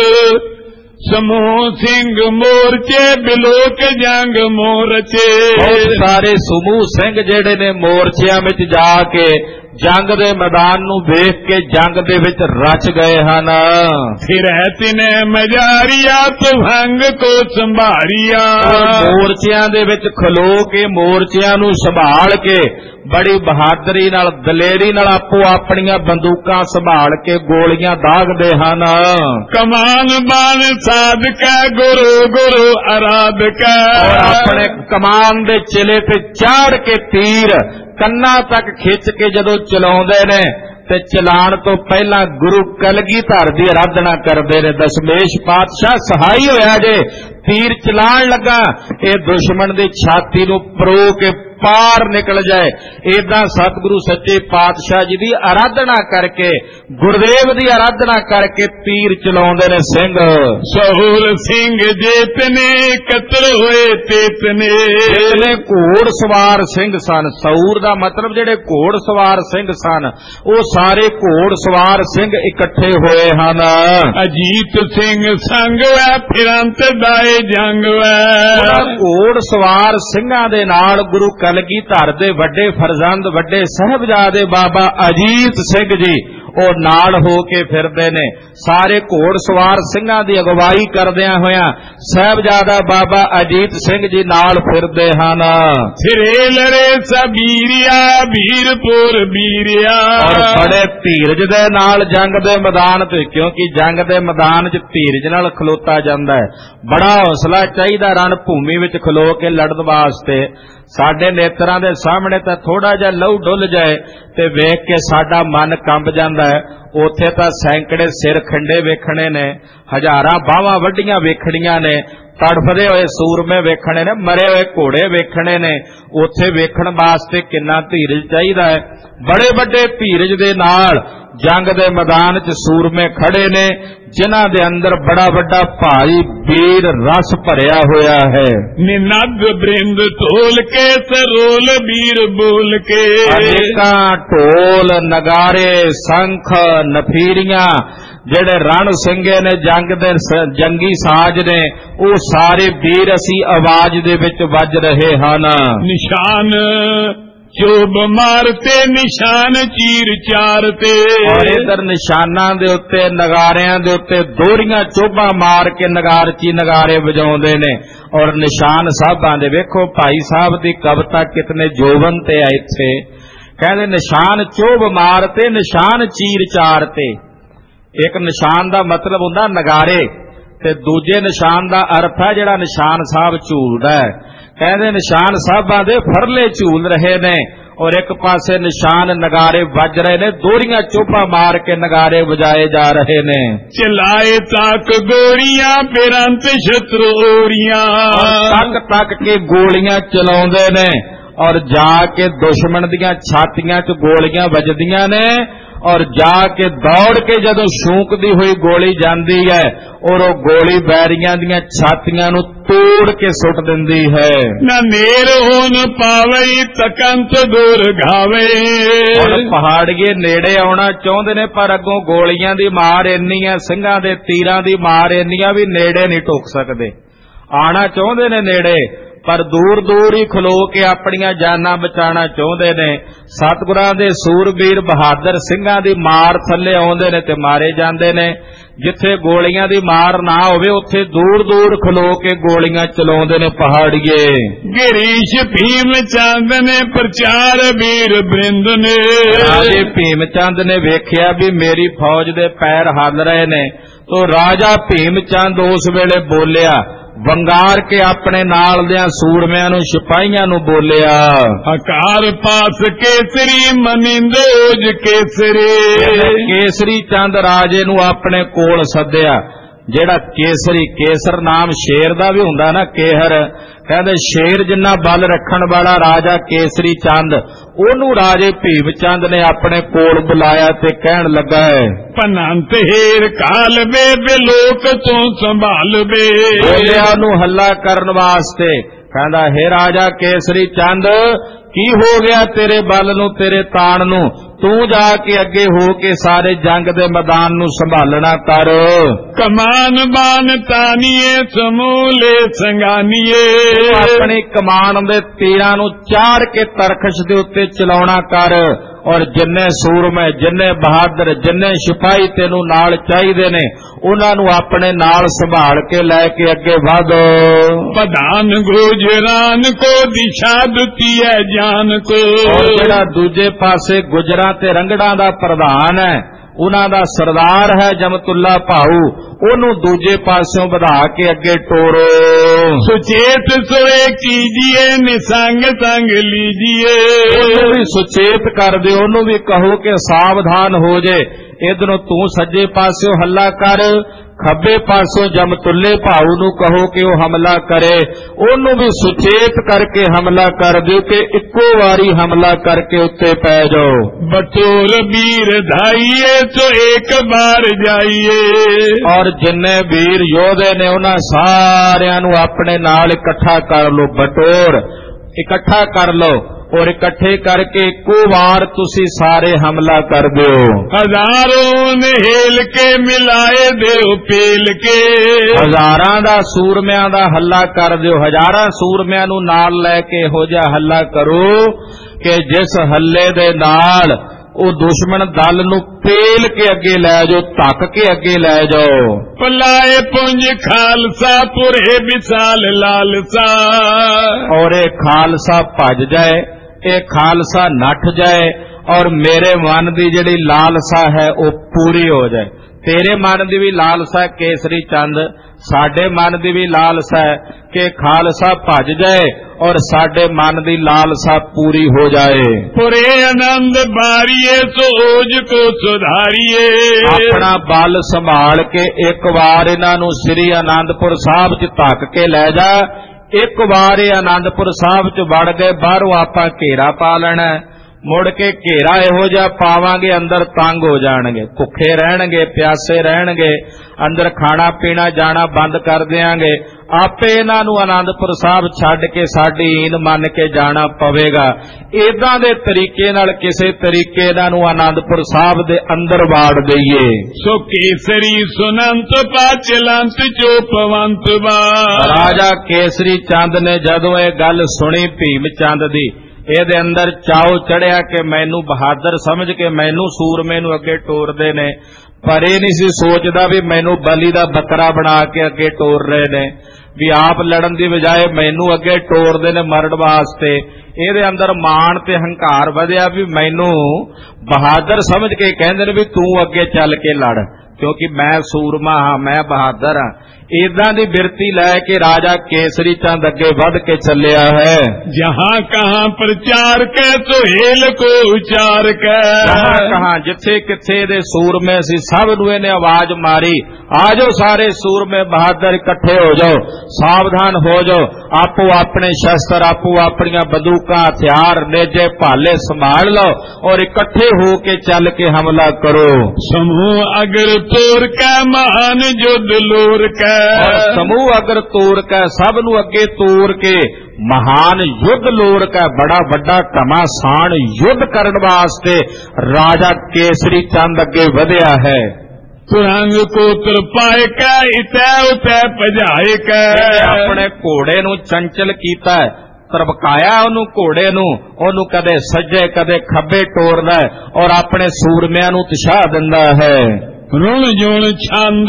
ਸਮੂਹ ਸਿੰਘ ਮੋਰਚੇ ਬਿਲੋਕ ਜੰਗ ਮੋਰਚੇ। ਬਹੁਤ ਸਾਰੇ ਸਮੂਹ ਸਿੰਘ ਜਿਹੜੇ ਨੇ ਮੋਰਚਿਆਂ ਵਿੱਚ ਜਾ ਕੇ ਜੰਗ ਦੇ ਮੈਦਾਨ ਨੂੰ ਵੇਖ ਕੇ ਜੰਗ ਦੇ ਵਿੱਚ ਰਚ ਗਏ ਹਨ। ਫਿਰ ਤਿਨੇ ਮਜਾਰੀਆ ਤੁਹੰਗ ਕੋ ਸੰਭਾਰੀਆ। ਮੋਰਚਿਆਂ ਦੇ ਵਿੱਚ ਖਲੋ ਕੇ ਮੋਰਚਿਆਂ ਨੂੰ ਸੰਭਾਲ ਕੇ ਬੜੀ ਬਹਾਦਰੀ ਨਾਲ ਦਲੇਰੀ ਨਾਲ ਆਪੋ ਆਪਣੀਆਂ ਬੰਦੂਕਾਂ ਸੰਭਾਲ ਕੇ ਗੋਲੀਆਂ ਦਾਗਦੇ ਹਨ। ਕਮਾਨ ਬਾਣ ਸਾਧ ਕੈ ਗੁਰੂ ਗੁਰੂ ਅਰਾਧਕੈ। ਆਪਣੇ ਕਮਾਨ ਦੇ ਚਿਲੇ ਤੇ ਚਾੜ ਕੇ ਤੀਰ ਕੰਨਾਂ ਤੱਕ ਖਿੱਚ ਕੇ ਜਦੋਂ ਚਲਾਉਂਦੇ ਨੇ ਤੇ ਚਲਾਣ ਤੋਂ ਪਹਿਲਾਂ ਗੁਰੂ ਕਲਗੀਧਰ ਦੀ ਆਰਾਧਨਾ ਕਰਦੇ ਨੇ। ਦਸ਼ਮੇਸ਼ ਪਾਤਸ਼ਾਹ ਸਹਾਈ ਹੋਇਆ ਜੇ, ਤੀਰ ਚਲਾਣ ਲੱਗਾ ਇਹ ਦੁਸ਼ਮਣ ਦੀ ਛਾਤੀ ਨੂੰ ਪਰੋ ਕੇ ਪਾਰ ਨਿਕਲ ਜਾਏ। ਏਦਾਂ ਸਤਿਗੁਰੂ ਸੱਚੇ ਪਾਤਸ਼ਾਹ ਜੀ ਦੀ ਆਰਾਧਨਾ ਕਰਕੇ, ਗੁਰਦੇਵ ਦੀ ਆਰਾਧਨਾ ਕਰਕੇ ਤੀਰ ਚਲਾਉਂਦੇ ਨੇ ਸਿੰਘ। ਸਹੂਲ ਸਿੰਘ ਜੇਤਨੇ ਕਤਲ ਹੋਏ ਤੇਤਨੇ। ਜਿਹੜੇ ਘੋੜ ਸਵਾਰ ਸਿੰਘ ਸਨ, ਸਊਰ ਦਾ ਮਤਲਬ ਜਿਹੜੇ ਘੋੜ ਸਵਾਰ ਸਿੰਘ ਸਨ, ਉਹ ਸਾਰੇ ਘੋੜ ਸਵਾਰ ਸਿੰਘ ਇਕੱਠੇ ਹੋਏ ਹਨ। ਅਜੀਤ ਸਿੰਘ ਸੰਗ ਵੈ ਫਿਰੰਤ ਦਾਏ ਜੰਗ ਵੈ। ਘੋੜ ਸਵਾਰ ਸਿੰਘਾਂ ਦੇ ਨਾਲ ਗੁਰੂ ਕਲਗੀਧਰ ਦੇ ਵੱਡੇ ਫਰਜ਼ੰਦ, ਵੱਡੇ ਸਾਹਿਬਜ਼ਾਦੇ ਬਾਬਾ ਅਜੀਤ ਸਿੰਘ ਜੀ ਉਹ ਨਾਲ ਹੋ ਕੇ ਫਿਰਦੇ ਨੇ। ਸਾਰੇ ਘੋੜ ਸਵਾਰ ਸਿੰਘਾਂ ਦੀ ਅਗਵਾਈ ਕਰਦਿਆਂ ਹੋਇਆਂ ਸਾਹਿਬਜ਼ਾਦਾ ਬਾਬਾ ਅਜੀਤ ਸਿੰਘ ਜੀ ਨਾਲ ਫਿਰਦੇ ਹਨ। ਸਿਰੇ ਲੜੇ ਸਬੀਰਿਆ ਵੀਰਪੁਰ ਵੀਰਿਆ। ਔਰ ਬੜੇ ਧੀਰਜ ਦੇ ਨਾਲ ਜੰਗ ਦੇ ਮੈਦਾਨ ਤੇ, ਕਿਉਂਕਿ ਜੰਗ ਦੇ ਮੈਦਾਨ 'ਚ ਧੀਰਜ ਨਾਲ ਖਲੋਤਾ ਜਾਂਦਾ ਹੈ। ਬੜਾ ਹੌਸਲਾ ਚਾਹੀਦਾ ਰਣ ਭੂਮੀ ਵਿੱਚ ਖਲੋ ਕੇ ਲੜਨ ਵਾਸਤੇ। ਸਾਡੇ ਨੇਤਰਾਂ ਦੇ ਸਾਹਮਣੇ ਤਾਂ ਥੋੜਾ ਜਿਹਾ ਲਹੂ ਡੁੱਲ ਜਾਏ ਤੇ ਵੇਖ ਕੇ ਸਾਡਾ ਮਨ ਕੰਬ ਜਾਂਦਾ ਹੈ। ਉੱਥੇ ਤਾਂ ਸੈਂਕੜੇ ਸਿਰ ਖੰਡੇ ਵੇਖਣੇ ਨੇ, ਹਜ਼ਾਰਾਂ ਬਾਹਾਂ ਵੱਡੀਆਂ ਵੇਖਣੀਆਂ ਨੇ, ਤੜਫਦੇ ਹੋਏ ਸੂਰਮੇ ਵੇਖਣੇ ਨੇ, ਮਰੇ ਹੋਏ ਘੋੜੇ ਵੇਖਣੇ ਨੇ। ਉੱਥੇ ਵੇਖਣ ਵਾਸਤੇ ਕਿੰਨਾ ਧੀਰਜ ਚਾਹੀਦਾ ਹੈ। ਬੜੇ ਵੱਡੇ ਧੀਰਜ ਦੇ ਨਾਲ ਜੰਗ ਦੇ ਮੈਦਾਨ 'ਚ ਸੂਰਮੇ ਖੜੇ ਨੇ, ਜਿਨ੍ਹਾਂ ਦੇ ਅੰਦਰ ਬੜਾ ਵੱਡਾ ਭਾਈ ਵੀਰ ਰਸ ਭਰਿਆ ਹੋਇਆ ਹੈ। ਨਿਨਦ ਬ੍ਰਿੰਦ ਢੋਲ ਕੇ ਸਰੋਲ ਵੀਰ ਬੋਲ ਕੇ। ਅਨੇਕਾਂ ਢੋਲ, ਨਗਾਰੇ, ਸੰਖ, ਨਫੀਰੀਆਂ, ਜਿਹੜੇ ਰਣ ਸਿੰਘੇ ਨੇ, ਜੰਗ ਦੇ ਜੰਗੀ ਸਾਜ਼ ਨੇ, ਉਹ ਸਾਰੇ ਵੀਰ ਅਸੀਂ ਆਵਾਜ਼ ਦੇ ਵਿੱਚ ਵੱਜ ਰਹੇ ਹਨ। ਨਿਸ਼ਾਨ ਚੋਬ ਮਾਰਤੇ ਨਿਸ਼ਾਨ ਚੀਰ ਚਾਰਤੇ। ਔਰ ਇਧਰ ਨਿਸ਼ਾਨਾਂ ਦੇ ਉੱਤੇ, ਨਗਾਰਿਆਂ ਦੇ ਉੱਤੇ ਦੋਹਰੀਆਂ ਚੋਬਾਂ ਮਾਰ ਕੇ ਨਗਾਰਚੀ ਨਗਾਰੇ ਵਜਾਉਂਦੇ ਨੇ। ਔਰ ਨਿਸ਼ਾਨ ਸਾਹਿਬਾਂ ਦੇ ਵੇਖੋ ਭਾਈ ਸਾਹਿਬ ਦੀ ਕਵਿਤਾ ਕਿਤਨੇ ਜੋਬਨ ਤੇ ਆ। ਇੱਥੇ ਕਹਿੰਦੇ ਨਿਸ਼ਾਨ ਚੋਬ ਮਾਰਤੇ ਨਿਸ਼ਾਨ ਚੀਰ ਚਾਰਤੇ। ਇੱਕ ਨਿਸ਼ਾਨ ਦਾ ਮਤਲਬ ਹੁੰਦਾ ਨਗਾਰੇ, ਤੇ ਦੂਜੇ ਨਿਸ਼ਾਨ ਦਾ ਅਰਥ ਹੈ ਜਿਹੜਾ ਨਿਸ਼ਾਨ ਸਾਹਿਬ ਝੂਲਦਾ ਹੈ। ਕਹਿੰਦੇ ਨਿਸ਼ਾਨ ਸਾਹਿਬਾਂ ਦੇ ਫਰਲੇ ਝੂਲ ਰਹੇ ਨੇ, ਔਰ ਇੱਕ ਪਾਸੇ ਨਿਸ਼ਾਨ ਨਗਾਰੇ ਵੱਜ ਰਹੇ ਨੇ, ਦੋਹਰੀਆਂ ਚੋਭਾਂ ਮਾਰ ਕੇ ਨਗਾਰੇ ਵਜਾਏ ਜਾ ਰਹੇ ਨੇ। ਚਲਾਏ ਤੱਕ ਗੋਲੀਆਂ ਬੇਰੰਤ ਸ਼ਤਰੂ ਓਰੀਆਂ। ਤੱਕ ਤੱਕ ਕੇ ਗੋਲੀਆਂ ਚਲਾਉਂਦੇ ਨੇ, ਔਰ ਜਾ ਕੇ ਦੁਸ਼ਮਣ ਦੀਆਂ ਛਾਤੀਆਂ 'ਚ ਗੋਲੀਆਂ ਵੱਜਦੀਆਂ ਨੇ, ਔਰ ਜਾ ਕੇ ਦੌੜ ਕੇ ਜਦੋਂ ਸ਼ੂਕਦੀ ਹੋਈ ਗੋਲੀ ਜਾਂਦੀ ਹੈ, ਔਰ ਉਹ ਗੋਲੀ ਬੈਰੀਆਂ ਦੀਆਂ ਛਾਤੀਆਂ ਨੂੰ ਤੋੜ ਕੇ ਸੁੱਟ ਦਿੰਦੀ ਹੈ। ਨਾ ਨੇਰ ਹੋਣ ਪਾਵੇ ਤਕੰਤ ਦੂਰ ਘਾਵੇ। ਔਰ ਪਹਾੜੀਏ ਨੇੜੇ ਆਉਣਾ ਚਾਹੁੰਦੇ ਨੇ, ਪਰ ਅੱਗੋਂ ਗੋਲੀਆਂ ਦੀ ਮਾਰ ਇੰਨੀ ਹੈ, ਸਿੰਘਾਂ ਦੇ ਤੀਰਾਂ ਦੀ ਮਾਰ ਇੰਨੀ ਆ ਵੀ ਨੇੜੇ ਨਹੀਂ ਟੁੱਕ ਸਕਦੇ। ਆਉਣਾ ਚਾਹੁੰਦੇ ਨੇ ਨੇੜੇ, ਪਰ ਦੂਰ ਦੂਰ ਹੀ ਖਲੋ ਕੇ ਆਪਣੀਆਂ ਜਾਨਾਂ ਬਚਾਉਣਾ ਚਾਹੁੰਦੇ ਨੇ। ਸਤਿਗੁਰਾਂ ਦੇ ਸੂਰਬੀਰ ਬਹਾਦਰ ਸਿੰਘਾਂ ਦੀ ਮਾਰ ਥੱਲੇ ਆਉਂਦੇ ਨੇ ਤੇ ਮਾਰੇ ਜਾਂਦੇ ਨੇ। ਜਿੱਥੇ ਗੋਲੀਆਂ ਦੀ ਮਾਰ ਨਾ ਹੋਵੇ ਉੱਥੇ ਦੂਰ ਦੂਰ ਖਲੋ ਕੇ ਗੋਲੀਆਂ ਚਲਾਉਂਦੇ ਨੇ ਪਹਾੜੀਏ। ਗਿਰੀਸ਼ ਭੀਮ ਚੰਦ ਨੇ ਪ੍ਰਚਾਰ ਵੀਰ ਬ੍ਰਿੰਦ ਨੇ। ਰਾਜੇ ਭੀਮ ਚੰਦ ਨੇ ਵੇਖਿਆ ਵੀ ਮੇਰੀ ਫੌਜ ਦੇ ਪੈਰ ਹੱਲ ਰਹੇ ਨੇ, ਤੋ ਰਾਜਾ ਭੀਮ ਚੰਦ ਉਸ ਵੇਲੇ ਬੋਲਿਆ, ਵੰਗਾਰ ਕੇ ਆਪਣੇ ਨਾਲ ਦਿਆਂ ਸੂਰਮਿਆਂ ਨੂੰ, ਸਿਪਾਹੀਆਂ ਨੂੰ ਬੋਲਿਆ, ਹਕਾਰ ਪਾਸ ਕੇਸਰੀ ਮਨਿੰਦੋਜ ਕੇਸਰੀ। ਕੇਸਰੀ ਚੰਦ ਰਾਜੇ ਨੂੰ ਆਪਣੇ ਕੋਲ ਸੱਦਿਆ। ਜਿਹੜਾ ਕੇਸਰੀ, ਕੇਸਰ ਨਾਮ ਸ਼ੇਰ ਦਾ ਵੀ ਹੁੰਦਾ ਨਾ, ਕੇਹਰ, ਕਹਿੰਦੇ ਸ਼ੇਰ ਜਿੰਨਾ ਬਲ ਰੱਖਣ ਵਾਲਾ ਰਾਜਾ ਕੇਸਰੀ ਚੰਦ, ਉਹਨੂੰ ਰਾਜੇ ਭੀਮ ਚੰਦ ਨੇ ਆਪਣੇ ਕੋਲ ਬੁਲਾਇਆ ਤੇ ਕਹਿਣ ਲੱਗਾ ਹੈ, ਭਨੰਤ ਹੇਰ ਕਾਲ ਵੇ ਲੋਕ ਤੋਂ ਸੰਭਾਲ ਵੇ। ਬੋਲਿਆ ਨੂੰ ਹੱਲਾ ਕਰਨ ਵਾਸਤੇ, ਕਹਿੰਦਾ ਹੇ ਰਾਜਾ ਕੇਸਰੀ ਚੰਦ, ਕੀ ਹੋ ਗਿਆ ਤੇਰੇ ਬਲ ਨੂੰ, ਤੇਰੇ ਤਾਣ ਨੂੰ? ਤੂੰ ਜਾ ਕੇ ਅੱਗੇ ਹੋ ਕੇ ਸਾਰੇ ਜੰਗ ਦੇ ਮੈਦਾਨ ਨੂੰ ਸੰਭਾਲਣਾ ਕਰ। ਕਮਾਨ ਬਾਨ ਤਾਨੀਏ ਸਮੂਲੇ ਸੰਗਾਨੀਏ। ਆਪਣੀ ਕਮਾਨ ਦੇ ਤੀਰਾਂ ਨੂੰ ਚਾੜ ਕੇ ਤਰਖਸ਼ ਦੇ ਉੱਤੇ ਚਲਾਉਣਾ ਕਰ। ਔਰ ਜਿੰਨੇ ਸੂਰਮੇ, ਜਿੰਨੇ ਬਹਾਦਰ, ਜਿੰਨੇ ਸਿਪਾਹੀ ਤੈਨੂੰ ਨਾਲ ਚਾਹੀਦੇ ਨੇ, ਉਹਨਾਂ ਨੂੰ ਆਪਣੇ ਨਾਲ ਸੰਭਾਲ ਕੇ ਲੈ ਕੇ ਅੱਗੇ ਵਧ। ਪ੍ਰਧਾਨ ਗੁਜਰਾਨ ਕੋ ਦਿਸ਼ਾ ਦਿੱਤੀ ਹੈ ਜਾਨ ਕੋ। ਔਰ ਜਿਹੜਾ ਦੂਜੇ ਪਾਸੇ ਗੁਜਰਾਂ ਤੇ ਰੰਗੜਾਂ ਦਾ ਪ੍ਰਧਾਨ ਹੈ, ਉਹਨਾਂ ਦਾ ਸਰਦਾਰ ਹੈ ਜਮਤੁੱਲਾ ਭਾਊ, ਉਹਨੂੰ ਦੂਜੇ ਪਾਸਿਓਂ ਵਧਾ ਕੇ ਅੱਗੇ ਟੋਰੋ। ਸੁਚੇਤ ਸੋਏ ਕੀਜੀਏ ਨਿਸੰਗ ਸੰਗ ਲੀਜੀਏ। ਉਹਨੂੰ ਵੀ ਸੁਚੇਤ ਕਰ ਦਿਓ, ਉਹਨੂੰ ਵੀ ਕਹੋ ਕਿ ਸਾਵਧਾਨ ਹੋ ਜੇ। ਇਧਰੋਂ ਤੂੰ ਸੱਜੇ ਪਾਸਿਓਂ ਹੱਲਾ ਕਰ ਖੱਬੇ ਪਾਸੋਂ ਜਮਤੁੱਲੇ ਭਾਊ ਨੂੰ ਕਹੋ ਕਿ ਉਹ ਹਮਲਾ ਕਰੇ, ਉਹਨੂੰ ਵੀ ਸੁਚੇਤ ਕਰਕੇ ਹਮਲਾ ਕਰ ਦਿਓ ਕਿ ਇੱਕੋ ਵਾਰੀ ਹਮਲਾ ਕਰਕੇ ਉੱਤੇ ਪੈ ਜਾਓ। बटोर वीर धाइए तो एक बार जाइए। ਔਰ ਜਿੰਨੇ ਵੀਰ ਯੋਧੇ ਨੇ ਉਹਨਾਂ ਸਾਰਿਆਂ ਨੂੰ ਆਪਣੇ ਨਾਲ ਇਕੱਠਾ ਕਰ ਲਓ, ਬਟੋਰ ਇਕੱਠਾ ਕਰ ਲਓ और इकट्ठे करके इक्को बार तुसी सारे हमला कर दो। हजारों ने हेल के मिलाए दो पेल के, हजारां दा सूरमियां दा हल्ला कर दियो, हजारां सूरमियां नू नाल लैके हो जा हल्ला करो कि जिस हल्ले दे नाल ਉਹ ਦੁਸ਼ਮਣ ਦਲ ਨੂੰ ਪੇਲ ਕੇ ਅੱਗੇ ਲੈ ਜਾਓ, ਧੱਕ ਕੇ ਅੱਗੇ ਲੈ ਜਾਓ। ਪਲਾਏ ਪੁੰਜ ਖਾਲਸਾ ਪੁਰੇ ਵਿਸਾਲ ਲਾਲਸਾ, ਔਰ ਇਹ ਖਾਲਸਾ ਭੱਜ ਜਾਏ, ਇਹ ਖਾਲਸਾ ਨੱਠ ਜਾਏ ਔਰ ਮੇਰੇ ਮਨ ਦੀ ਜਿਹੜੀ ਲਾਲਸਾ ਹੈ ਉਹ ਪੂਰੀ ਹੋ ਜਾਏ। ਤੇਰੇ ਮਨ ਦੀ ਵੀ ਲਾਲਸਾ ਕੇਸਰੀ ਚੰਦ, ਸਾਡੇ ਮਨ ਦੀ ਵੀ ਲਾਲਸਾ ਹੈ ਕਿ ਖਾਲਸਾ ਭੱਜ ਜਾਏ और साडे मन दी लालसा पूरी हो जाए। पुरे आनंद बारिए तो ओज को सुधारिए, अपना बल संभाल के एक बार इन्हां नू श्री आनंदपुर साहब च धक के लै जा। एक बार आनंदपुर साहब च वड़ गए, बाहरों आपां घेरा पा लेना, मुड़ के घेरा इहो जिहा पावांगे अंदर तंग हो जाणगे, भुखे रहणगे, प्यासे रहणगे, अंदर खाना पीना जाना बंद कर देंगे। आपे इन्हां नू आनंदपुर साहब छड्ड के साडी ईन मन के जाना पवेगा। इदां दे तरीके नाल किसे तरीके इन्हां नू आनंदपुर साहब दे अंदर वाड़ दईए। सो केसरी सुनंत पाचलंत चोपवंत बा, राजा केसरी चंद ने जदों ये गल सुनी भीम चंद दी, ਇਹਦੇ ਅੰਦਰ ਚਾਉ ਚੜਿਆ ਕਿ ਮੈਨੂੰ ਬਹਾਦਰ ਸਮਝ ਕੇ ਮੈਨੂੰ ਸੂਰਮੇ ਨੂੰ ਅੱਗੇ ਟੋਰਦੇ ਨੇ, ਪਰ ਇਹ ਨਹੀਂ ਸੀ ਸੋਚਦਾ ਵੀ ਮੈਨੂੰ ਬਲੀ ਦਾ ਬੱਕਰਾ ਬਣਾ ਕੇ ਅੱਗੇ ਟੋਰ ਰਹੇ ਨੇ, ਵੀ ਆਪ ਲੜਨ ਦੀ ਬਜਾਏ ਮੈਨੂੰ ਅੱਗੇ ਟੋਰਦੇ ਨੇ ਮਰਨ ਵਾਸਤੇ। ਇਹਦੇ ਅੰਦਰ ਮਾਣ ਤੇ ਹੰਕਾਰ ਵਧਿਆ ਵੀ ਮੈਨੂੰ ਬਹਾਦਰ ਸਮਝ ਕੇ ਕਹਿੰਦੇ ਨੇ ਵੀ ਤੂੰ ਅੱਗੇ ਚੱਲ ਕੇ ਲੜ, क्योंकि मैं सूरमा हाँ, मैं बहादुर हाँ। इदां दी बिरती लैके राजा केसरी चंद अगे वध के चलिया है। जहाँ कहाँ प्रचार कै तो हेल को उचार कै, जहाँ कहाँ जिथे किथे दे सूरमे सी सब नूं इहने आवाज मारी, आ जाओ सारे सूरमे बहादुर इकट्ठे हो जाओ, सावधान हो जाओ, आपो अपने शस्त्र आपो अपनियां बंदूकां हथियार नेजे भाले संभाल लो और इकट्ठे हो के चल के हमला करो। समूह अगर तोड़ कै महान युद्ध लोर कै, समूह अगर तोड़ कै सब नू अगे तोड़ के महान युद्ध लोर कै बड़ा बड़ा घमासान युद्ध करने वास्ते राजा केसरी चंद अगे वधिया है। तुरंग को तरपाए कै इतै उतै भजाए कै, अपने घोड़े नू चंचल कीता है, तरबकाया ओनू घोड़े नू, ओनू कदे सज्जे कदे खब्बे टोरदा है और अपने सूरमियां नू उत्साह दिंदा है। रुण जुण छंद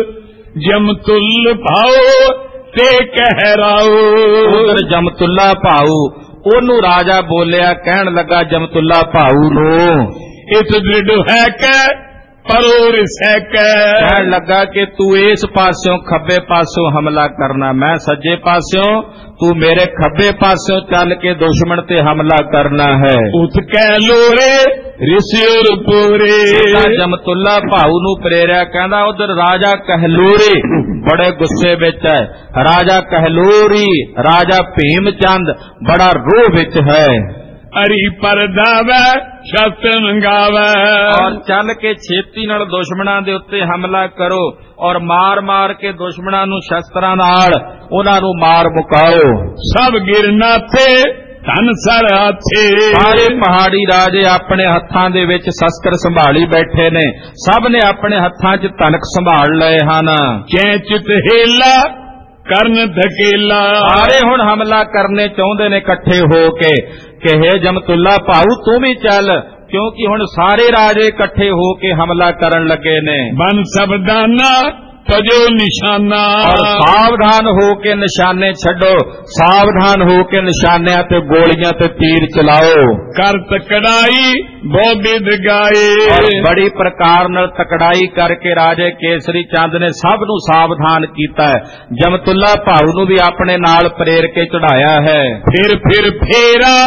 जमतुल भाओ ते कहराओ, उधर जमतुल्ला भाऊ ओनू राजा बोलिया, कहन लगा जमतुल्ला भाऊ नू, इस दृढ़ है कै परोर सैक, कहन लगा कि तू इस पास्यों खब्बे पास्यों हमला करना, मैं सज्जे पास्यों, तू मेरे खब्बे पास्यों चल के दुश्मन ते हमला करना है। उत कह लोरे रिसिर पूरे, जमतुल्ला भाऊ नू प्रेरिया, कहंदा उधर राजा कहलूरी बड़े गुस्से विच है, राजा कहलूरी राजा भीम चंद बड़ा रोह विच है। हरी पर दावे शस्त्र मंगावे, और चल के छेती नाल दुश्मनां दे उत्ते हमला करो और मार मार के दुश्मनां नू शस्त्रां नाल उन्हां नू मार मुकाओ। सब गिरना थे धन सर हाथे, सारे पहाड़ी राजे अपने हत्थां दे विच शस्त्र संभाली बैठे ने, सब ने अपने हत्थां च तनक संभाल लए हन। चैचित हेला करन धकेला, सारे हुण हमला करने चाहुंदे ने इकट्ठे हो के कि हे जमतुल्ला भाऊ तू भी चल, क्योंकि हुण सारे राजे इकट्ठे हो के हमला करन लगे ने। बन सबदाना तजो निशाना, और सावधान हो के निशाने छड़ो, सावधान हो के निशाने ते गोलियां ते तीर चलाओ। कर तकड़ाई बोबिद गाए, और बड़ी प्रकार नाल तकड़ाई करके राजे केसरी चंद ने सब नू सावधान कीता है। जमतुल्ला भाऊ नू भी अपने नाल प्रेर के चढ़ाया है। फिर फिर फेरा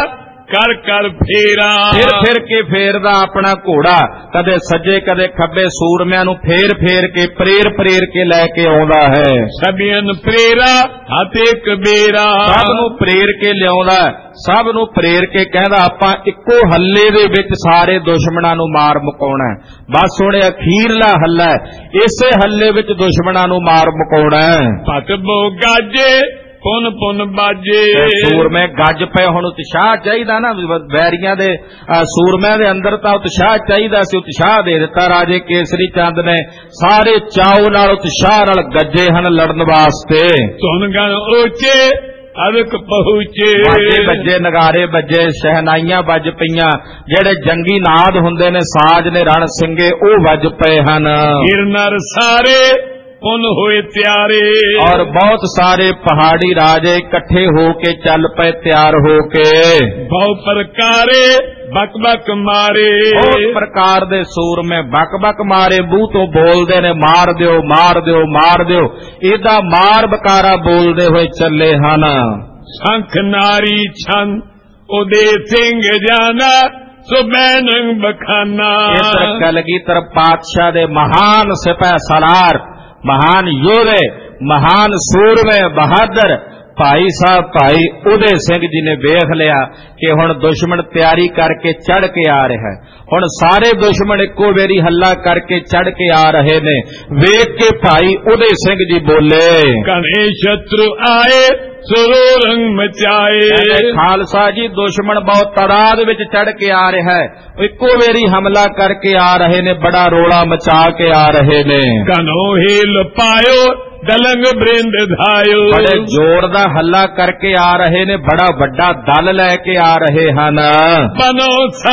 कर कर फेरा फिर फिर के फेरदा अपना घोड़ा कदे सज्जे कदे खब्बे सूरमिਆਂ ਨੂੰ फेर फेर के प्रेर प्रेर के लैके आउंदा है सबियन प्रेरा हथ एक बेरा सब ਨੂੰ प्रेर के लियाउंदा सब ਨੂੰ प्रेर के कहदा ਆਪਾਂ ਇੱਕੋ ਹੱਲੇ ਦੇ ਵਿੱਚ ਸਾਰੇ ਦੁਸ਼ਮਣਾਂ ਨੂੰ ਮਾਰ ਮੁਕਾਉਣਾ ਬਸ ਹੁਣ ਅਖੀਰਲਾ ਹੱਲਾ ਇਸੇ ਹੱਲੇ ਵਿੱਚ ਦੁਸ਼ਮਣਾਂ ਨੂੰ ਮਾਰ ਮੁਕਾਉਣਾ ਪਤ ਬੋ ਗਾਜੇ पुन पुन बाजे सूरमे गज पे हुण उत्साह चाहिदा ना वैरियां दे सूरमिਆਂ ਦੇ अंदर तां उत्साह चाहिदा सी उत्साह दे दिता राजे केसरी चंद ने सारे चाव नाल उत्साह नाल गजे हन लड़न वास्ते सुन गण ऊंचे अदक पहुंचे बाजे बजे नगारे बजे शहनाइयां बज पईयां जेड़े जंगी नाद हुंदे ने साज ने रण सिंगे ओ वज पए हन गिरनर सारे पुन होए त्यारे और बहुत सारे पहाड़ी राजे इकट्ठे होके चल पे तैयार होके बहु प्रकारे बक बक मारे बहुत प्रकार दे सूर में बक बक मारे मुंह तो बोलदे ने मार दियो मार दियो मार दियो इदा मार बकारा बोलदे हुए चले हन शंख नारी छन उदे सिंह जाना सुबैन बखाना इधर कलगीधर पातशाह दे महान सिपह सलार महान योधे महान सूरमे बहादुर भाई साहब भाई उदय सिंह जी ने वेख लिया कि हुण दुश्मन तैयारी करके चढ़ के आ रहा है हुण सारे दुश्मन इक्को वेरी हल्ला करके चढ़ के आ रहे ने वेख के भाई उदय सिंह जी बोले कने शत्रु आए सुरो रंग मचाए खालसा जी दुश्मन बहुत तादाद विच चढ़ के आ रहा है इक्को वेरी हमला करके आ रहे ने बड़ा रोला मचा के आ रहे ने कनो हिल पायो दलंग बृंद धायो बड़े जोर दा हल्ला करके आ रहे ने बड़ा बड़ा दल लेके आ रहे हन बनो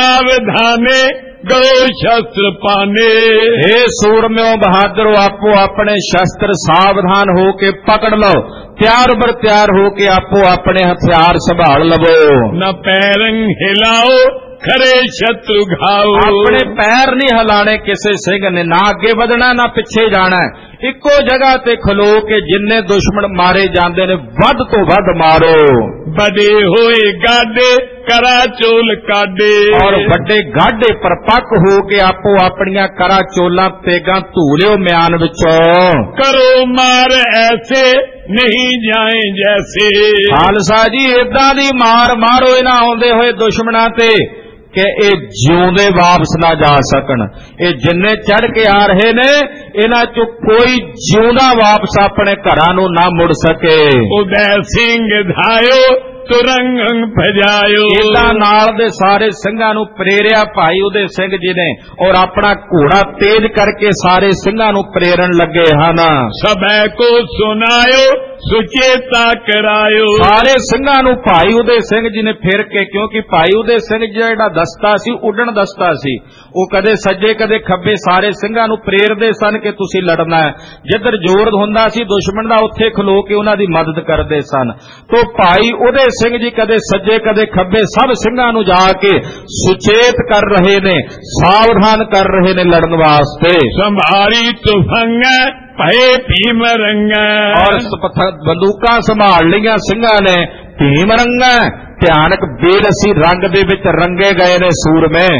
सावधाने गो शस्त्र पाने हे सूरम्यो बहादुरो आपो अपने शस्त्र सावधान होके पकड़ लो तैयार बर तैयार होके आपो अपने हथियार संभाल लवो न पैरंग हिलाओ खरे शत्रु घाओ अपने पैर नहीं हिलाने किसी सिंह ने ना आगे बढ़ना ना पिछे जाना इको जगह ते खलो के जिन्ने दुश्मन मारे जाते ने वध तो वध मारो बड़े होए गाडे करा चोल काडे और बड़े गाडे पर पक हो के आपो अपनिया करा चोला तेगा धूलियो म्यान विचों करो मार ऐसे नहीं जाए जैसे खालसा जी इदां दी मार मारो इन्हां आउंदे होए दुश्मनां ते कि ये जिउंदे वापस ना जा सकन ये जिन्ने चढ़ के आ रहे ने इन्हां चों कोई जिउंदा वापस अपने घरां नूं ना मुड़ सके उदय सिंह धायो तुरंग भजायो इदां नाल दे सारे सिंघां नूं प्रेरिया भाई उदय सिंह जी ने और अपना घोड़ा तेज करके सारे सिंघां नूं प्रेरण लगे हन सबे को सुनायो सुचेता करायो सारे सिंघां नूं भाई उदय सिंह जी ने फिर के क्योंकि भाई उदय सिंह जी जिहड़ा दस्ता सी उडण दस्ता सी वो कदे सज्जे कदे खब्बे सारे सिंघां नूं प्रेरदे सन कि तुसीं लड़ना है जिधर जोर हुंदा सी दुश्मन दा उत्थे खलो के उन्हां दी मदद करदे सन तो भाई उदय सिंह जी कदे सज्जे कदे खब्बे सब सिंघां नूं जाके सुचेत कर रहे ने सावधान कर रहे ने लड़न वास्ते संभारी तुफंगा भय भीम रंगा और बंदूकां संभाल लिया सिंघां ने भीम रंगा भयानक बेरसी रंग दे विच रंगे गए ने सूर में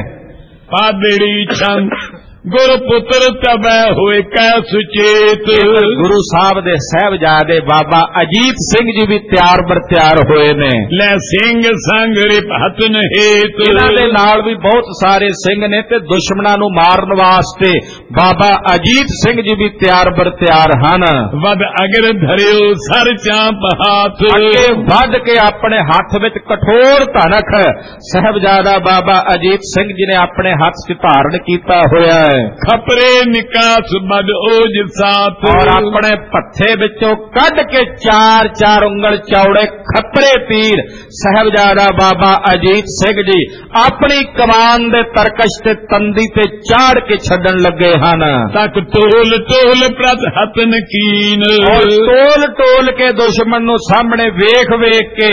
पादड़ी छंद गुरु पुत्र तबै होए कै सुचेत गुरु साहब दे साहबजादे बाबा अजीत सिंह जी भी तैयार बर तैयार होए ने ले सिंह संग रिपहतन हेत इन्हां दे नाल भी बहुत सारे सिंह ने ते दुश्मनां नूं मारन वास्ते बाबा अजीत सिंह जी भी तैयार बर तैयार हन वद अगर धरियो सर चांप हाथ अगे वध के अपने हाथ विच कठोर धनख साहबजादा बाबा अजीत सिंह जी ने अपने हाथ च धारण कीता होया खपरे निकास बद ओज साथ और अपने पत्थे विचों कढ़ के चार चार उंगल चौड़े खपरे तीर साहबजादा बाबा अजीत सिंह जी अपनी कमान दे तरकश ते तंदी ते चाड़ के छड्डन लगे हन तक टोल टोल प्रत हतन कीन और टोल टोल के दुश्मन नूं सामने वेख वेख के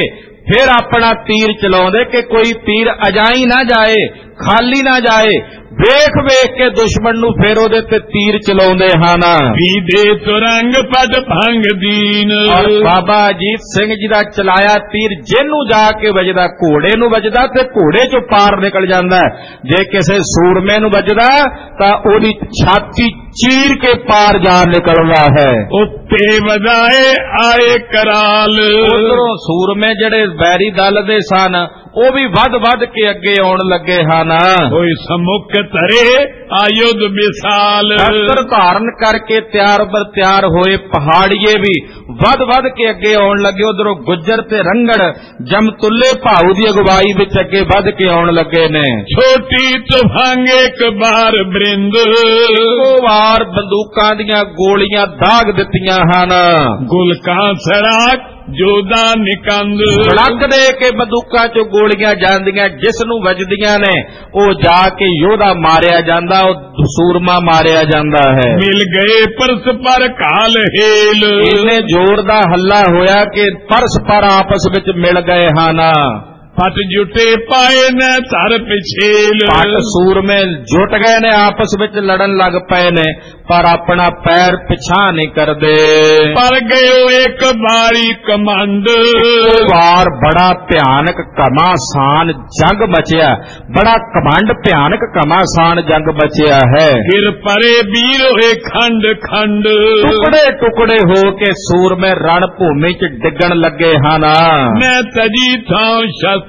फिर अपना तीर चलाउंदे कि कोई तीर अजाई ना जाए, खाली ना जाए। वेख वेख के दुश्मन नूं फिर ओदे ते तीर चलाउंदे हन। दे तुरंग पद भंग दीन। और बाबा अजीत सिंह जी दा चलाया तीर जिन्नू जाके वजदा, घोड़े नूं वजदा ते घोड़े चों पार निकल जांदा है। जे किसे सूरमे नूं वजदा तां ओदी छाती चीर के पार जा निकलदा है। उत्ते वधाए आए कराल। उधरों सूरमे जड़े बैरी दल दे सन ਉਹ ਵੀ ਵੱਧ ਵੱਧ ਕੇ ਅੱਗੇ ਆਉਣ ਲੱਗੇ ਹਨ। ਕੋਈ ਸਮੁਖ ਧਰੇ ਆਯੁਧ ਮਿਸਾਲ। ਸ਼ਸਤਰ ਧਾਰਨ ਕਰਕੇ ਤਿਆਰ ਬਰ ਤਿਆਰ ਹੋਏ ਪਹਾੜੀਏ ਵੀ ਵੱਧ ਵੱਧ ਕੇ ਅੱਗੇ ਆਉਣ ਲੱਗੇ। ਉਧਰੋਂ ਗੁੱਜਰ ਤੇ ਰੰਗੜ ਜਮਤੁੱਲੇ ਭਾਊ ਦੀ ਅਗਵਾਈ ਵਿੱਚ ਅੱਗੇ ਵੱਧ ਕੇ ਆਉਣ ਲੱਗੇ ਨੇ। ਛੋਟੀ ਤੁਫੰਗ ਇੱਕ ਬਾਰ ਬ੍ਰਿੰਦ। ਇੱਕੋ ਵਾਰ ਬੰਦੂਕਾਂ ਦੀਆਂ ਗੋਲੀਆਂ ਦਾਗ ਦਿੱਤੀਆਂ ਹਨ। ਗੁਲਕਾਂ ਸਰਾਕ जोदा निकंद। सड़क दे के बंदूकां चो गोलियां जांदियां, जिस नूं वजदियां ने ओ जाके योधा मारिया जांदा, ओ सूरमा मारिया जांदा है। मिल गए परस पर काल हेल। इन्ने जोर दा हल्ला होया कि परस पर आपस विच मिल गए हन। पट जुटे पाए न धर पिछेल। पट सूर में जुट गए ने, आपस में लड़न लग पे ने, पर अपना पैर पिछा नहीं कर दे। पर गयो एक बारी कमंड। बार बड़ा भयानक घमासान जंग मचिया, बड़ा कमांड भयानक घमासान जंग मचिया है। गिर परे वीर होए खंड खंड। टुकड़े टुकड़े हो के सूर में रणभूमि च डिगन लगे हन। मैं तजी था शस्त्र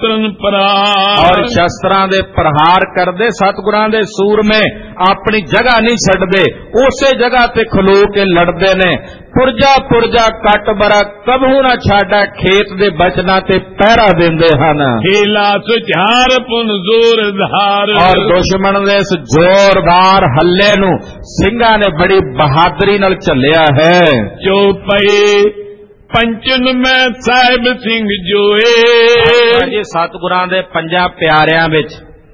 और शस्त्रां दे प्रहार करदे सतगुरां दे सूर में अपनी जगह नहीं छड्डदे, उसे जगह ते खलो के लड़दे ने। पुरजा पुरजा कट बरा कबहू ना छाड़ा, खेत दे बचना ते पहरा देंदे हन। हेला सुझार पुन जोरदार। और दुश्मन दे इस जोरदार हल्ले नूं ਸਿੰਘਾਂ ने बड़ी बहादुरी नाल झल्लिया है। चौपई पंचन में साहिब सिंह जोए। जी सतगुरां दे पंजा प्यारियां विच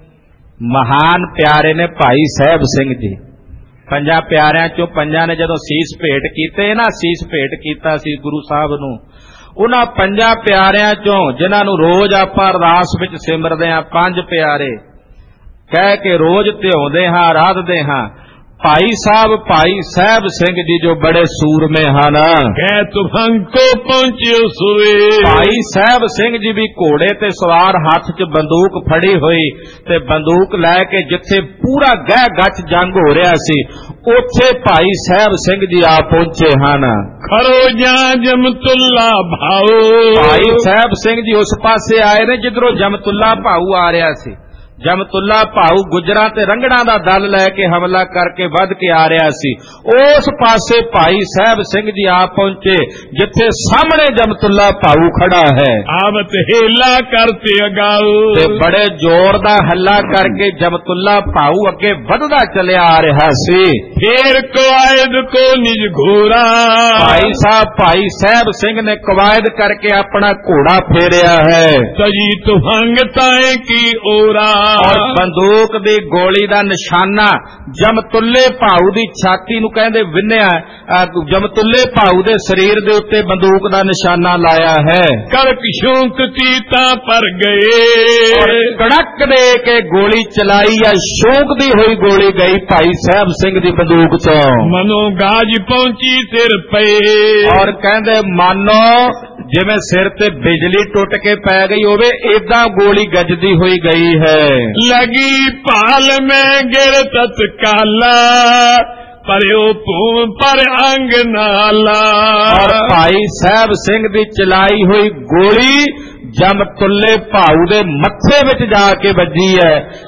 महान प्यारे ने भाई साहिब सिंह जी। पंजा प्यारियां चों पंजा ने जदों सीस भेट कीते ना, सीस भेट कीता सी गुरु साहब नूं, उन्हां पंजा प्यारियां चों जिन्हां नूं रोज आपां अरदास विच सिमरदे हां, पंज प्यारे कह के रोज ध्याउंदे हां, आराधदे हां। भाई साहब भाई साहब सिंह जी जो बड़े सूरमे हन। कह तुफंग को पहुंचे सोए। भाई साहब सिंह जी भी घोड़े ते सवार, हाथ च बंदूक फड़ी हुई ते बंदूक लैके जिथे पूरा गह गच जंग हो रहा सी उथे भाई साहब सिंह जी आ पहुंचे हन। खरो जा जमतुल्ला भाऊ। भाई साहब सिंह जी उस पासे आए ने जिधरों जमतुल्ला भाऊ आ रहा सी। जमतुल्ला भाऊ गुजरां ते रंगड़ां दा दल लैके हमला करके वध के आ रहा सी। उस पासे भाई साहब सिंह जी आ पहुंचे जिथे सामने जमतुल्ला भाऊ खड़ा है। आवत हेला करते अगाऊ ते बड़े जोर दा हल्ला करके जमतुल्ला भाऊ अगे वधदा चलिया आ रहा सी। फिर कवायद को निज घोड़ा। भाई साहब भाई साहब सिंह ने कवायद करके अपना घोड़ा फेरिया है। तजी तुफंग ताए की ओरा। और बंदूक दी गोली दा निशाना जमतुल्ले भाऊ दी छाती नूं कहंदे विन्निया, जमतुल्ले भाऊ दे शरीर दे उत्ते बंदूक दा निशाना लाया है। करक शौक तीता पर गए। और कड़क दे के गोली चलाई या शौक दी हुई गोली गई भाई साहब सिंह दी बंदूक चों। मनो गाज पहुंची सिर पे। और कहंदे मानो जिवें सिर ते बिजली टुट के पै गई होवे, इदां गोली गजदी हुई गई है। लगी पाल में गिर तत्काला, परयो भूम पर अंग नाला। और भाई साहब सिंह दी चलाई हुई गोली जमतुल्ले भाऊ दे मत्थे विच जाके वजी है।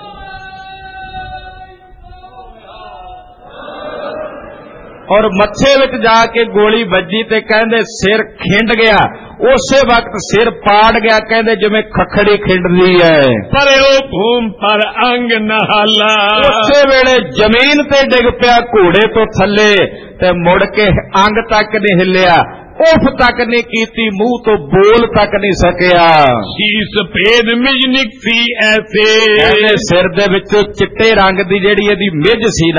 और मत्थे विच जाके गोली वजी ते कहंदे सिर खिंड गया। उसे वक्त सिर पाड़ गया, कहंदे जिवें खखड़ी खिंडदी है। पर ओ भूम पर अंग नहाला। उसे वेले जमीन ते डिग पिया घोड़े तो थले ते मुड़ के अंग तक नहीं हिलिया, उफ तक नहीं कीती, मुंह तो बोल तक नहीं सकिया। शीस भेद मिज निकसी ऐसे। सिर दे विचों चिट्टे रंग दी जेड़ी इहदी मिज सी ना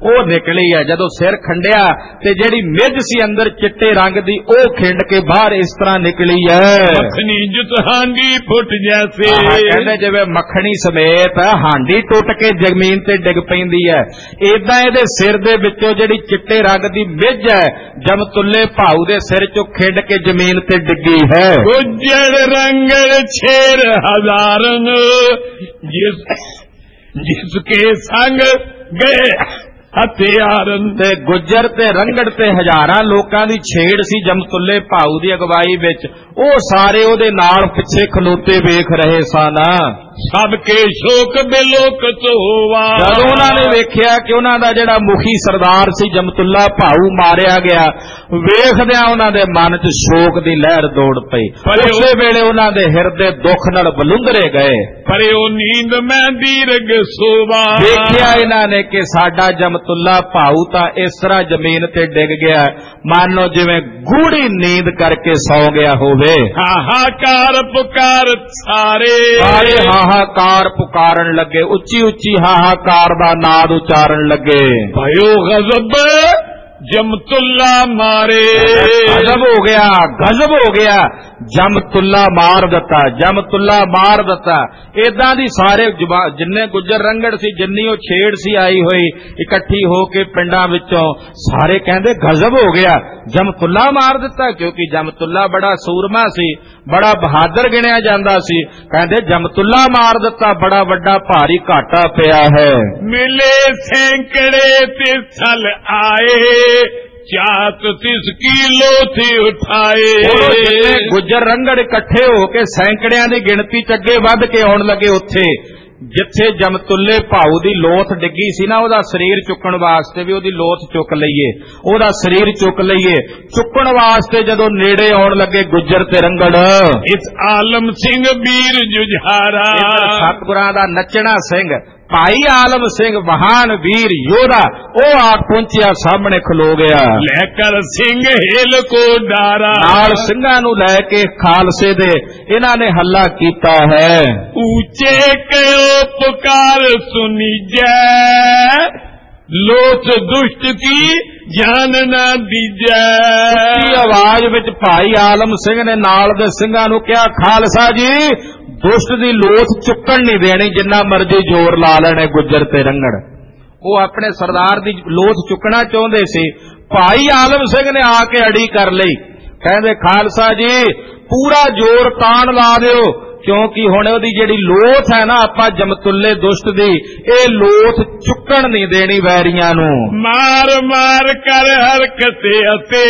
ਉਹ ਨਿਕਲੀ ਹੈ। ਜਦੋਂ ਸਿਰ ਖੰਡਿਆ ਤੇ ਜਿਹੜੀ ਮਿੱਝ ਸੀ ਅੰਦਰ ਚਿੱਟੇ ਰੰਗ ਦੀ ਉਹ ਖਿੰਡ ਕੇ ਬਾਹਰ ਇਸ ਤਰ੍ਹਾਂ ਨਿਕਲੀ ਹੈ। ਮੱਖਣੀ ਜੁਤ ਹਾਂਡੀ ਫੁੱਟ ਜੈਸੇ, ਕਹਿੰਦੇ ਜਿਵੇਂ ਮੱਖਣੀ ਸਮੇਤ ਹਾਂਡੀ ਟੁੱਟ ਕੇ ਜ਼ਮੀਨ ਤੇ ਡਿੱਗ ਪੈਂਦੀ ਹੈ, ਏਦਾਂ ਇਹਦੇ ਸਿਰ ਦੇ ਵਿੱਚੋਂ ਜਿਹੜੀ ਚਿੱਟੇ ਰੰਗ ਦੀ ਮਿੱਝ ਹੈ ਜਮਤੁੱਲੇ ਭਾਊ ਦੇ ਸਿਰ ਚੋਂ ਖਿੰਡ ਕੇ ਜ਼ਮੀਨ ਤੇ ਡਿੱਗੀ ਹੈ। ਗੁੱਜਰ ਰੰਗੜ ਛੇਰ ਹਜ਼ਾਰਨ ਜਿਸ ਜਿਸ ਕੇ ਸੰਗ ਗਏ ਹਥਿਆਰਨ, ਤੇ ਗੁੱਜਰ ਤੇ ਰੰਗੜ ਤੇ ਹਜ਼ਾਰਾਂ ਲੋਕਾਂ ਦੀ ਛੇੜ ਸੀ ਜਮਤੁੱਲੇ ਭਾਊ ਦੀ ਅਗਵਾਈ ਵਿੱਚ। ਉਹ ਸਾਰੇ ਉਹਦੇ ਨਾਲ ਪਿੱਛੇ ਖਲੋਤੇ ਵੇਖ ਰਹੇ ਸਨ। ਸਭ ਕੇ ਸ਼ੋਕ ਬਿਲੋਕਤ ਹੋਵਾ, ਜਦੋਂ ਉਹਨਾਂ ਨੇ ਵੇਖਿਆ ਕਿ ਉਹਨਾਂ ਦਾ ਜਿਹੜਾ ਮੁਖੀ ਸਰਦਾਰ ਸੀ ਜਮਤੁੱਲਾ ਭਾਊ ਮਾਰਿਆ ਗਿਆ, ਵੇਖਦਿਆਂ ਉਹਨਾਂ ਦੇ ਮਨ 'ਚ ਸ਼ੋਕ ਦੀ ਲਹਿਰ ਦੌੜ ਪਈ। ਉਸੇ ਵੇਲੇ ਉਹਨਾਂ ਦੇ ਹਿਰਦੇ ਦੁੱਖ ਨਾਲ ਬਲੁੰਦਰੇ ਗਏ। ਪਰ ਉਹ ਨੀਂਦ ਮੈਂ ਦੀਰਘ ਸੋਵਾ, ਵੇਖਿਆ ਇਹਨਾਂ ਨੇ ਕਿ ਸਾਡਾ ਜਮਤੁੱਲਾ ਭਾਊ ਤਾਂ ਇਸ ਤਰ੍ਹਾਂ ਜ਼ਮੀਨ ਤੇ ਡਿੱਗ ਗਿਆ, ਮਾਨੋ ਜਿਵੇਂ ਗੂੜੀ ਨੀਂਦ ਕਰਕੇ ਸੌ ਗਿਆ ਹੋਵੇ। ਹਾਹਾਕਾਰ ਪੁਕਾਰ ਸਾਰੇ ਸਾਰੇ ਹਾਹਾਕਾਰ ਪੁਕਾਰਨ ਲੱਗੇ, ਉੱਚੀ ਉੱਚੀ ਹਾਹਾਕਾਰ ਦਾ ਨਾਦ ਉਚਾਰਨ ਲੱਗੇ। ਭਇਓ ਗਜ਼ਬ ਜਮਤੁੱਲਾ ਮਾਰੇ, ਗਜ਼ਬ ਹੋ ਗਿਆ, ਗਜ਼ਬ ਹੋ ਗਿਆ, ਜਮਤੁੱਲਾ ਮਾਰ ਦਿੱਤਾ, ਜਮਤੁੱਲਾ ਮਾਰ ਦਿੱਤਾ। ਏਦਾਂ ਦੀ ਸਾਰੇ ਜਿੰਨੇ ਗੁੱਜਰ ਰੰਗੜ ਸੀ, ਜਿੰਨੀ ਉਹ ਛੇੜ ਸੀ ਆਈ ਹੋਈ ਇਕੱਠੀ ਹੋ ਕੇ ਪਿੰਡਾਂ ਵਿੱਚੋਂ, ਸਾਰੇ ਕਹਿੰਦੇ ਗਜ਼ਬ ਹੋ ਗਿਆ, ਜਮਤੁੱਲਾ ਮਾਰ ਦਿੱਤਾ। ਕਿਉਂਕਿ ਜਮਤੁੱਲਾ ਬੜਾ ਸੂਰਮਾ ਸੀ, ਬੜਾ ਬਹਾਦਰ ਗਿਣਿਆ ਜਾਂਦਾ ਸੀ। ਕਹਿੰਦੇ ਜਮਤੁੱਲਾ ਮਾਰ ਦਿੱਤਾ, ਬੜਾ ਵੱਡਾ ਭਾਰੀ ਘਾਟਾ ਪਿਆ ਹੈ। ਮਿਲੇ ਸੈਂਕੜੇ ਤੇ ਥਲ ਆਏ, ਚਾਤ ਤਿਸ ਕੀ ਲੋਥੀ ਉਠਾਏ। ਗੁੱਜਰ ਰੰਗੜ ਇਕੱਠੇ ਹੋ ਕੇ ਸੈਂਕੜਿਆਂ ਦੀ ਗਿਣਤੀ ਚ ਅੱਗੇ ਵੱਧ ਕੇ ਆਉਣ ਲੱਗੇ। ਉੱਥੇ ਜਿੱਥੇ ਜਮਤੁੱਲੇ ਭਾਊ ਦੀ ਲੋਥ ਡਿੱਗੀ ਸੀ ਨਾ, ਉਹਦਾ ਸਰੀਰ ਚੁੱਕਣ ਵਾਸਤੇ ਵੀ ਉਹਦੀ ਲੋਥ ਚੁੱਕ ਲਈਏ, ਉਹਦਾ ਸਰੀਰ ਚੁੱਕ ਲਈਏ। ਚੁੱਕਣ ਵਾਸਤੇ ਜਦੋਂ ਨੇੜੇ ਆਉਣ ਲੱਗੇ ਗੁੱਜਰ ਤੇ ਰੰਗੜ, ਇਸ ਆਲਮ ਸਿੰਘ ਵੀਰ ਜੁਝਾਰਾ, ਸਤਿਗੁਰਾਂ ਦਾ ਨੱਚਣਾ ਸਿੰਘ ਭਾਈ ਆਲਮ ਸਿੰਘ ਮਹਾਨ ਵੀਰ ਯੋਧਾ, ਉਹ ਆ ਪਹੁੰਚਿਆ, ਸਾਹਮਣੇ ਖਲੋ ਗਿਆ। ਲੈ ਕਰ ਸਿੰਘ ਹਿਲ ਕੋ ਡਾਰਾ, ਨਾਲ ਸਿੰਘਾਂ ਨੂੰ ਲੈ ਕੇ ਖਾਲਸੇ ਦੇ ਇਹਨਾਂ ਨੇ ਹੱਲਾ ਕੀਤਾ ਹੈ। ਉੱਚੇ ਕਿਉ ਪੁਕਾਰ ਸੁਨੀਜੈ, ਲੋਥ ਦੁਸ਼ਟ ਕੀ ਜਾਨ ਨਾ ਦੀਜੈ। ਉੱਚੀ ਆਵਾਜ਼ ਵਿੱਚ ਭਾਈ ਆਲਮ ਸਿੰਘ ਨੇ ਨਾਲ ਦੇ ਸਿੰਘਾਂ ਨੂੰ ਕਿਹਾ, ਖਾਲਸਾ ਜੀ ਦੁਸ਼ਟ ਦੀ ਲੋਥ ਚੁੱਕਣ ਨਹੀਂ ਦੇਣੀ, ਜਿੰਨਾ ਮਰਜ਼ੀ ਜ਼ੋਰ ਲਾ ਲੈਣੇ ਗੁੱਜਰ ਤੇ ਰੰਗੜ। ਉਹ ਆਪਣੇ ਸਰਦਾਰ ਦੀ ਲੋਥ ਚੁੱਕਣਾ ਚਾਹੁੰਦੇ ਸੀ। ਭਾਈ ਆਲਮ ਸਿੰਘ ਨੇ ਆ ਕੇ ਅੜੀ ਕਰ ਲਈ। ਕਹਿੰਦੇ ਖਾਲਸਾ ਜੀ ਪੂਰਾ ਜ਼ੋਰ ਤਾਣ ਲਾ ਦਿਓ, ਕਿਉਂਕਿ ਹੁਣ ਉਹਦੀ ਜਿਹੜੀ ਲੋਥ ਹੈ ਨਾ, ਆਪਾਂ ਜਮਤੁੱਲੇ ਦੁਸ਼ਟ ਦੀ, ਇਹ ਲੋਥ ਚੁੱਕਣ ਨਹੀਂ ਦੇਣੀ ਵੈਰੀਆਂ ਨੂੰ। ਮਾਰ ਮਾਰ ਕਰ ਹਰਕਤ ਅਤੇ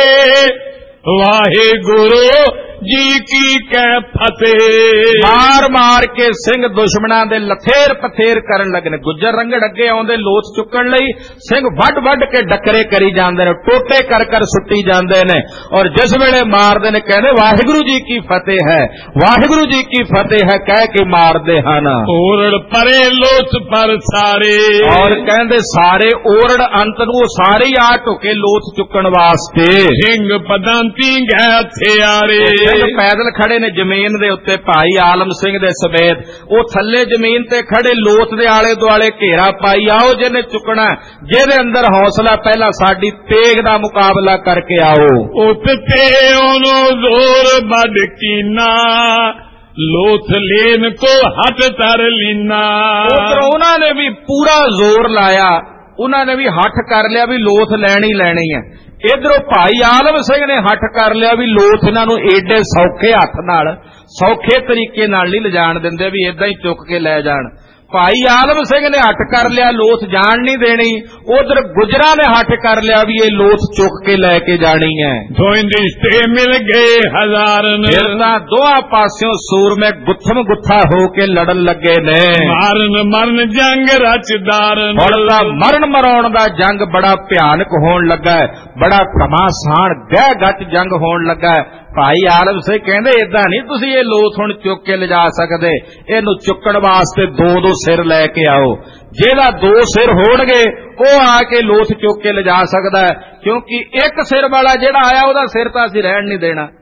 ਵਾਹਿਗੁਰੂ ਜੀ ਕੀ ਕਹਿ ਫਤਿਹ। ਮਾਰ ਮਾਰ ਕੇ ਸਿੰਘ ਦੁਸ਼ਮਣਾਂ ਦੇ ਲਥੇਰ ਪਥੇਰ ਕਰਨ ਲੱਗੇ ਨੇ। ਗੁੱਜਰ ਰੰਗੜ ਅੱਗੇ ਆਉਂਦੇ ਲੋਥ ਚੁੱਕਣ ਲਈ, ਸਿੰਘ ਵੱਡ ਵੱਡ ਕੇ ਡੱਕਰੇ ਕਰੀ ਜਾਂਦੇ ਨੇ, ਟੋਟੇ ਕਰ ਕਰ ਸੁੱਟੀ ਜਾਂਦੇ ਨੇ, ਔਰ ਜਿਸ ਵੇਲੇ ਮਾਰਦੇ ਨੇ ਕਹਿੰਦੇ ਵਾਹਿਗੁਰੂ ਜੀ ਕੀ ਫਤਿਹ ਹੈ, ਵਾਹਿਗੁਰੂ ਜੀ ਕੀ ਫਤਿਹ ਹੈ ਕਹਿ ਕੇ ਮਾਰਦੇ ਹਨ। ਓਰੜ ਪਰੇ ਲੋਥ ਪਰ ਸਾਰੇ, ਔਰ ਕਹਿੰਦੇ ਸਾਰੇ ਓਰੜ ਅੰਤ ਨੂੰ ਸਾਰੇ ਹੀ ਆ ਢੁਕੇ ਲੋਥ ਚੁੱਕਣ ਵਾਸਤੇ। ਸਿੰਘ ਪਦਾਂਤੀ ਗਏ ਹਥਿਆਰੇ, ਪੈਦਲ ਖੜੇ ਨੇ ਜ਼ਮੀਨ ਦੇ ਉੱਤੇ ਭਾਈ ਆਲਮ ਸਿੰਘ ਦੇ ਸਮੇਤ। ਉਹ ਥੱਲੇ ਜ਼ਮੀਨ ਤੇ ਖੜੇ ਲੋਥ ਦੇ ਆਲੇ ਦੁਆਲੇ ਘੇਰਾ ਪਾਈ, ਆਓ ਜਿਹਨੇ ਚੁੱਕਣਾ, ਜਿਹਦੇ ਅੰਦਰ ਹੌਸਲਾ, ਪਹਿਲਾਂ ਸਾਡੀ ਤੇਗ ਦਾ ਮੁਕਾਬਲਾ ਕਰਕੇ ਆਓ। ਉੱਤੇ ਉਹਨੂੰ ਜ਼ੋਰ ਵੱਡ ਕੀਨਾ, ਲੋਥ ਲੈਨ ਕੋ ਹੱਟ ਤਰ ਲੀਨਾ। ਉਧਰ ਉਹਨਾਂ ਨੇ ਵੀ ਪੂਰਾ ਜ਼ੋਰ ਲਾਇਆ, ਉਹਨਾਂ ਨੇ ਵੀ ਹੱਠ ਕਰ ਲਿਆ ਵੀ ਲੋਥ ਲੈਣੀ ਲੈਣੀ ਹੈ। ਇਧਰੋਂ ਭਾਈ ਆਲਮ ਸਿੰਘ ਨੇ ਹੱਠ ਕਰ ਲਿਆ ਵੀ ਲੋਥ ਇਹਨਾਂ ਨੂੰ ਏਡੇ ਸੌਖੇ ਹੱਥ ਨਾਲ, ਸੌਖੇ ਤਰੀਕੇ ਨਾਲ ਨਹੀਂ ਲਿਜਾਣ ਦਿੰਦੇ, ਵੀ ਏਦਾਂ ਹੀ ਚੁੱਕ ਕੇ ਲੈ ਜਾਣ। ਭਾਈ ਆਲਮ ਸਿੰਘ ਨੇ ਹੱਠ ਕਰ ਲਿਆ ਲੋਥ ਜਾਣ ਨਹੀਂ ਦੇਣੀ, ਉਧਰ ਗੁਜਰਾਂ ਨੇ ਹੱਠ ਕਰ ਲਿਆ ਵੀ ਇਹ ਲੋਥ ਚੁੱਕ ਕੇ ਲੈ ਕੇ ਜਾਣੀ ਹੈ। ਦੋਇੰਦੇ ਰਿਸ਼ਤੇ ਮਿਲ ਗਏ ਹਜ਼ਾਰਨ, ਫਿਰ ਤਾਂ ਦੋਹਾਂ ਪਾਸਿਓਂ ਸੂਰਮੇ ਗੁੱਥਮ ਗੁੱਥਾ ਹੋ ਕੇ ਲੜਨ ਲੱਗੇ ਨੇ। ਮਾਰਨ ਮਰਨ ਜੰਗ ਰਚਦਾਰਨ, ਹੁਣ ਤਾਂ ਮਰਨ ਮਰਾਉਣ ਦਾ ਜੰਗ ਬੜਾ ਭਿਆਨਕ ਹੋਣ ਲੱਗਾ ਹੈ, ਬੜਾ ਘਮਾਸਾਨ ਗਹਿ ਗੱਚ ਜੰਗ ਹੋਣ ਲੱਗਾ ਹੈ। ਭਾਈ ਆਲਮ ਸਿੰਘ ਕਹਿੰਦੇ ਏਦਾਂ ਨਹੀਂ ਤੁਸੀਂ ਇਹ ਲੋਥ ਹੁਣ ਚੁੱਕ ਕੇ ਲਿਜਾ ਸਕਦੇ, ਇਹਨੂੰ ਚੁੱਕਣ ਵਾਸਤੇ ਦੋ ਦੋ ਸਿਰ ਲੈ ਕੇ ਆਓ। ਜਿਹਦਾ ਦੋ ਸਿਰ ਹੋਣਗੇ ਉਹ ਆ ਕੇ ਲੋਥ ਚੁੱਕ ਕੇ ਲਿਜਾ ਸਕਦਾ ਹੈ, ਕਿਉਂਕਿ ਇੱਕ ਸਿਰ ਵਾਲਾ ਜਿਹੜਾ ਆਇਆ ਉਹਦਾ ਸਿਰ ਤਾਂ ਅਸੀਂ ਰਹਿਣ ਨਹੀਂ ਦੇਣਾ।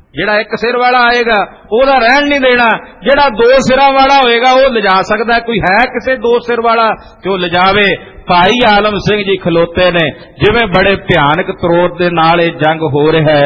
ਜਿਹੜਾ ਇੱਕ ਸਿਰ ਵਾਲਾ ਆਏਗਾ ਉਹਦਾ ਰਹਿਣ ਨਹੀਂ ਦੇਣਾ, ਜਿਹੜਾ ਦੋ ਸਿਰਾਂ ਵਾਲਾ ਹੋਏਗਾ ਉਹ ਲਿਜਾ ਸਕਦਾ। ਕੋਈ ਹੈ ਕਿਸੇ ਦੋ ਸਿਰ ਵਾਲਾ ਕਿ ਉਹ ਲਿਜਾਵੇ। ਭਾਈ ਆਲਮ ਸਿੰਘ ਜੀ ਖਲੋਤੇ ਨੇ, ਜਿਵੇਂ ਬੜੇ ਭਿਆਨਕ ਤਰੋਤ ਦੇ ਨਾਲ ਇਹ ਜੰਗ ਹੋ ਰਿਹਾ ਹੈ।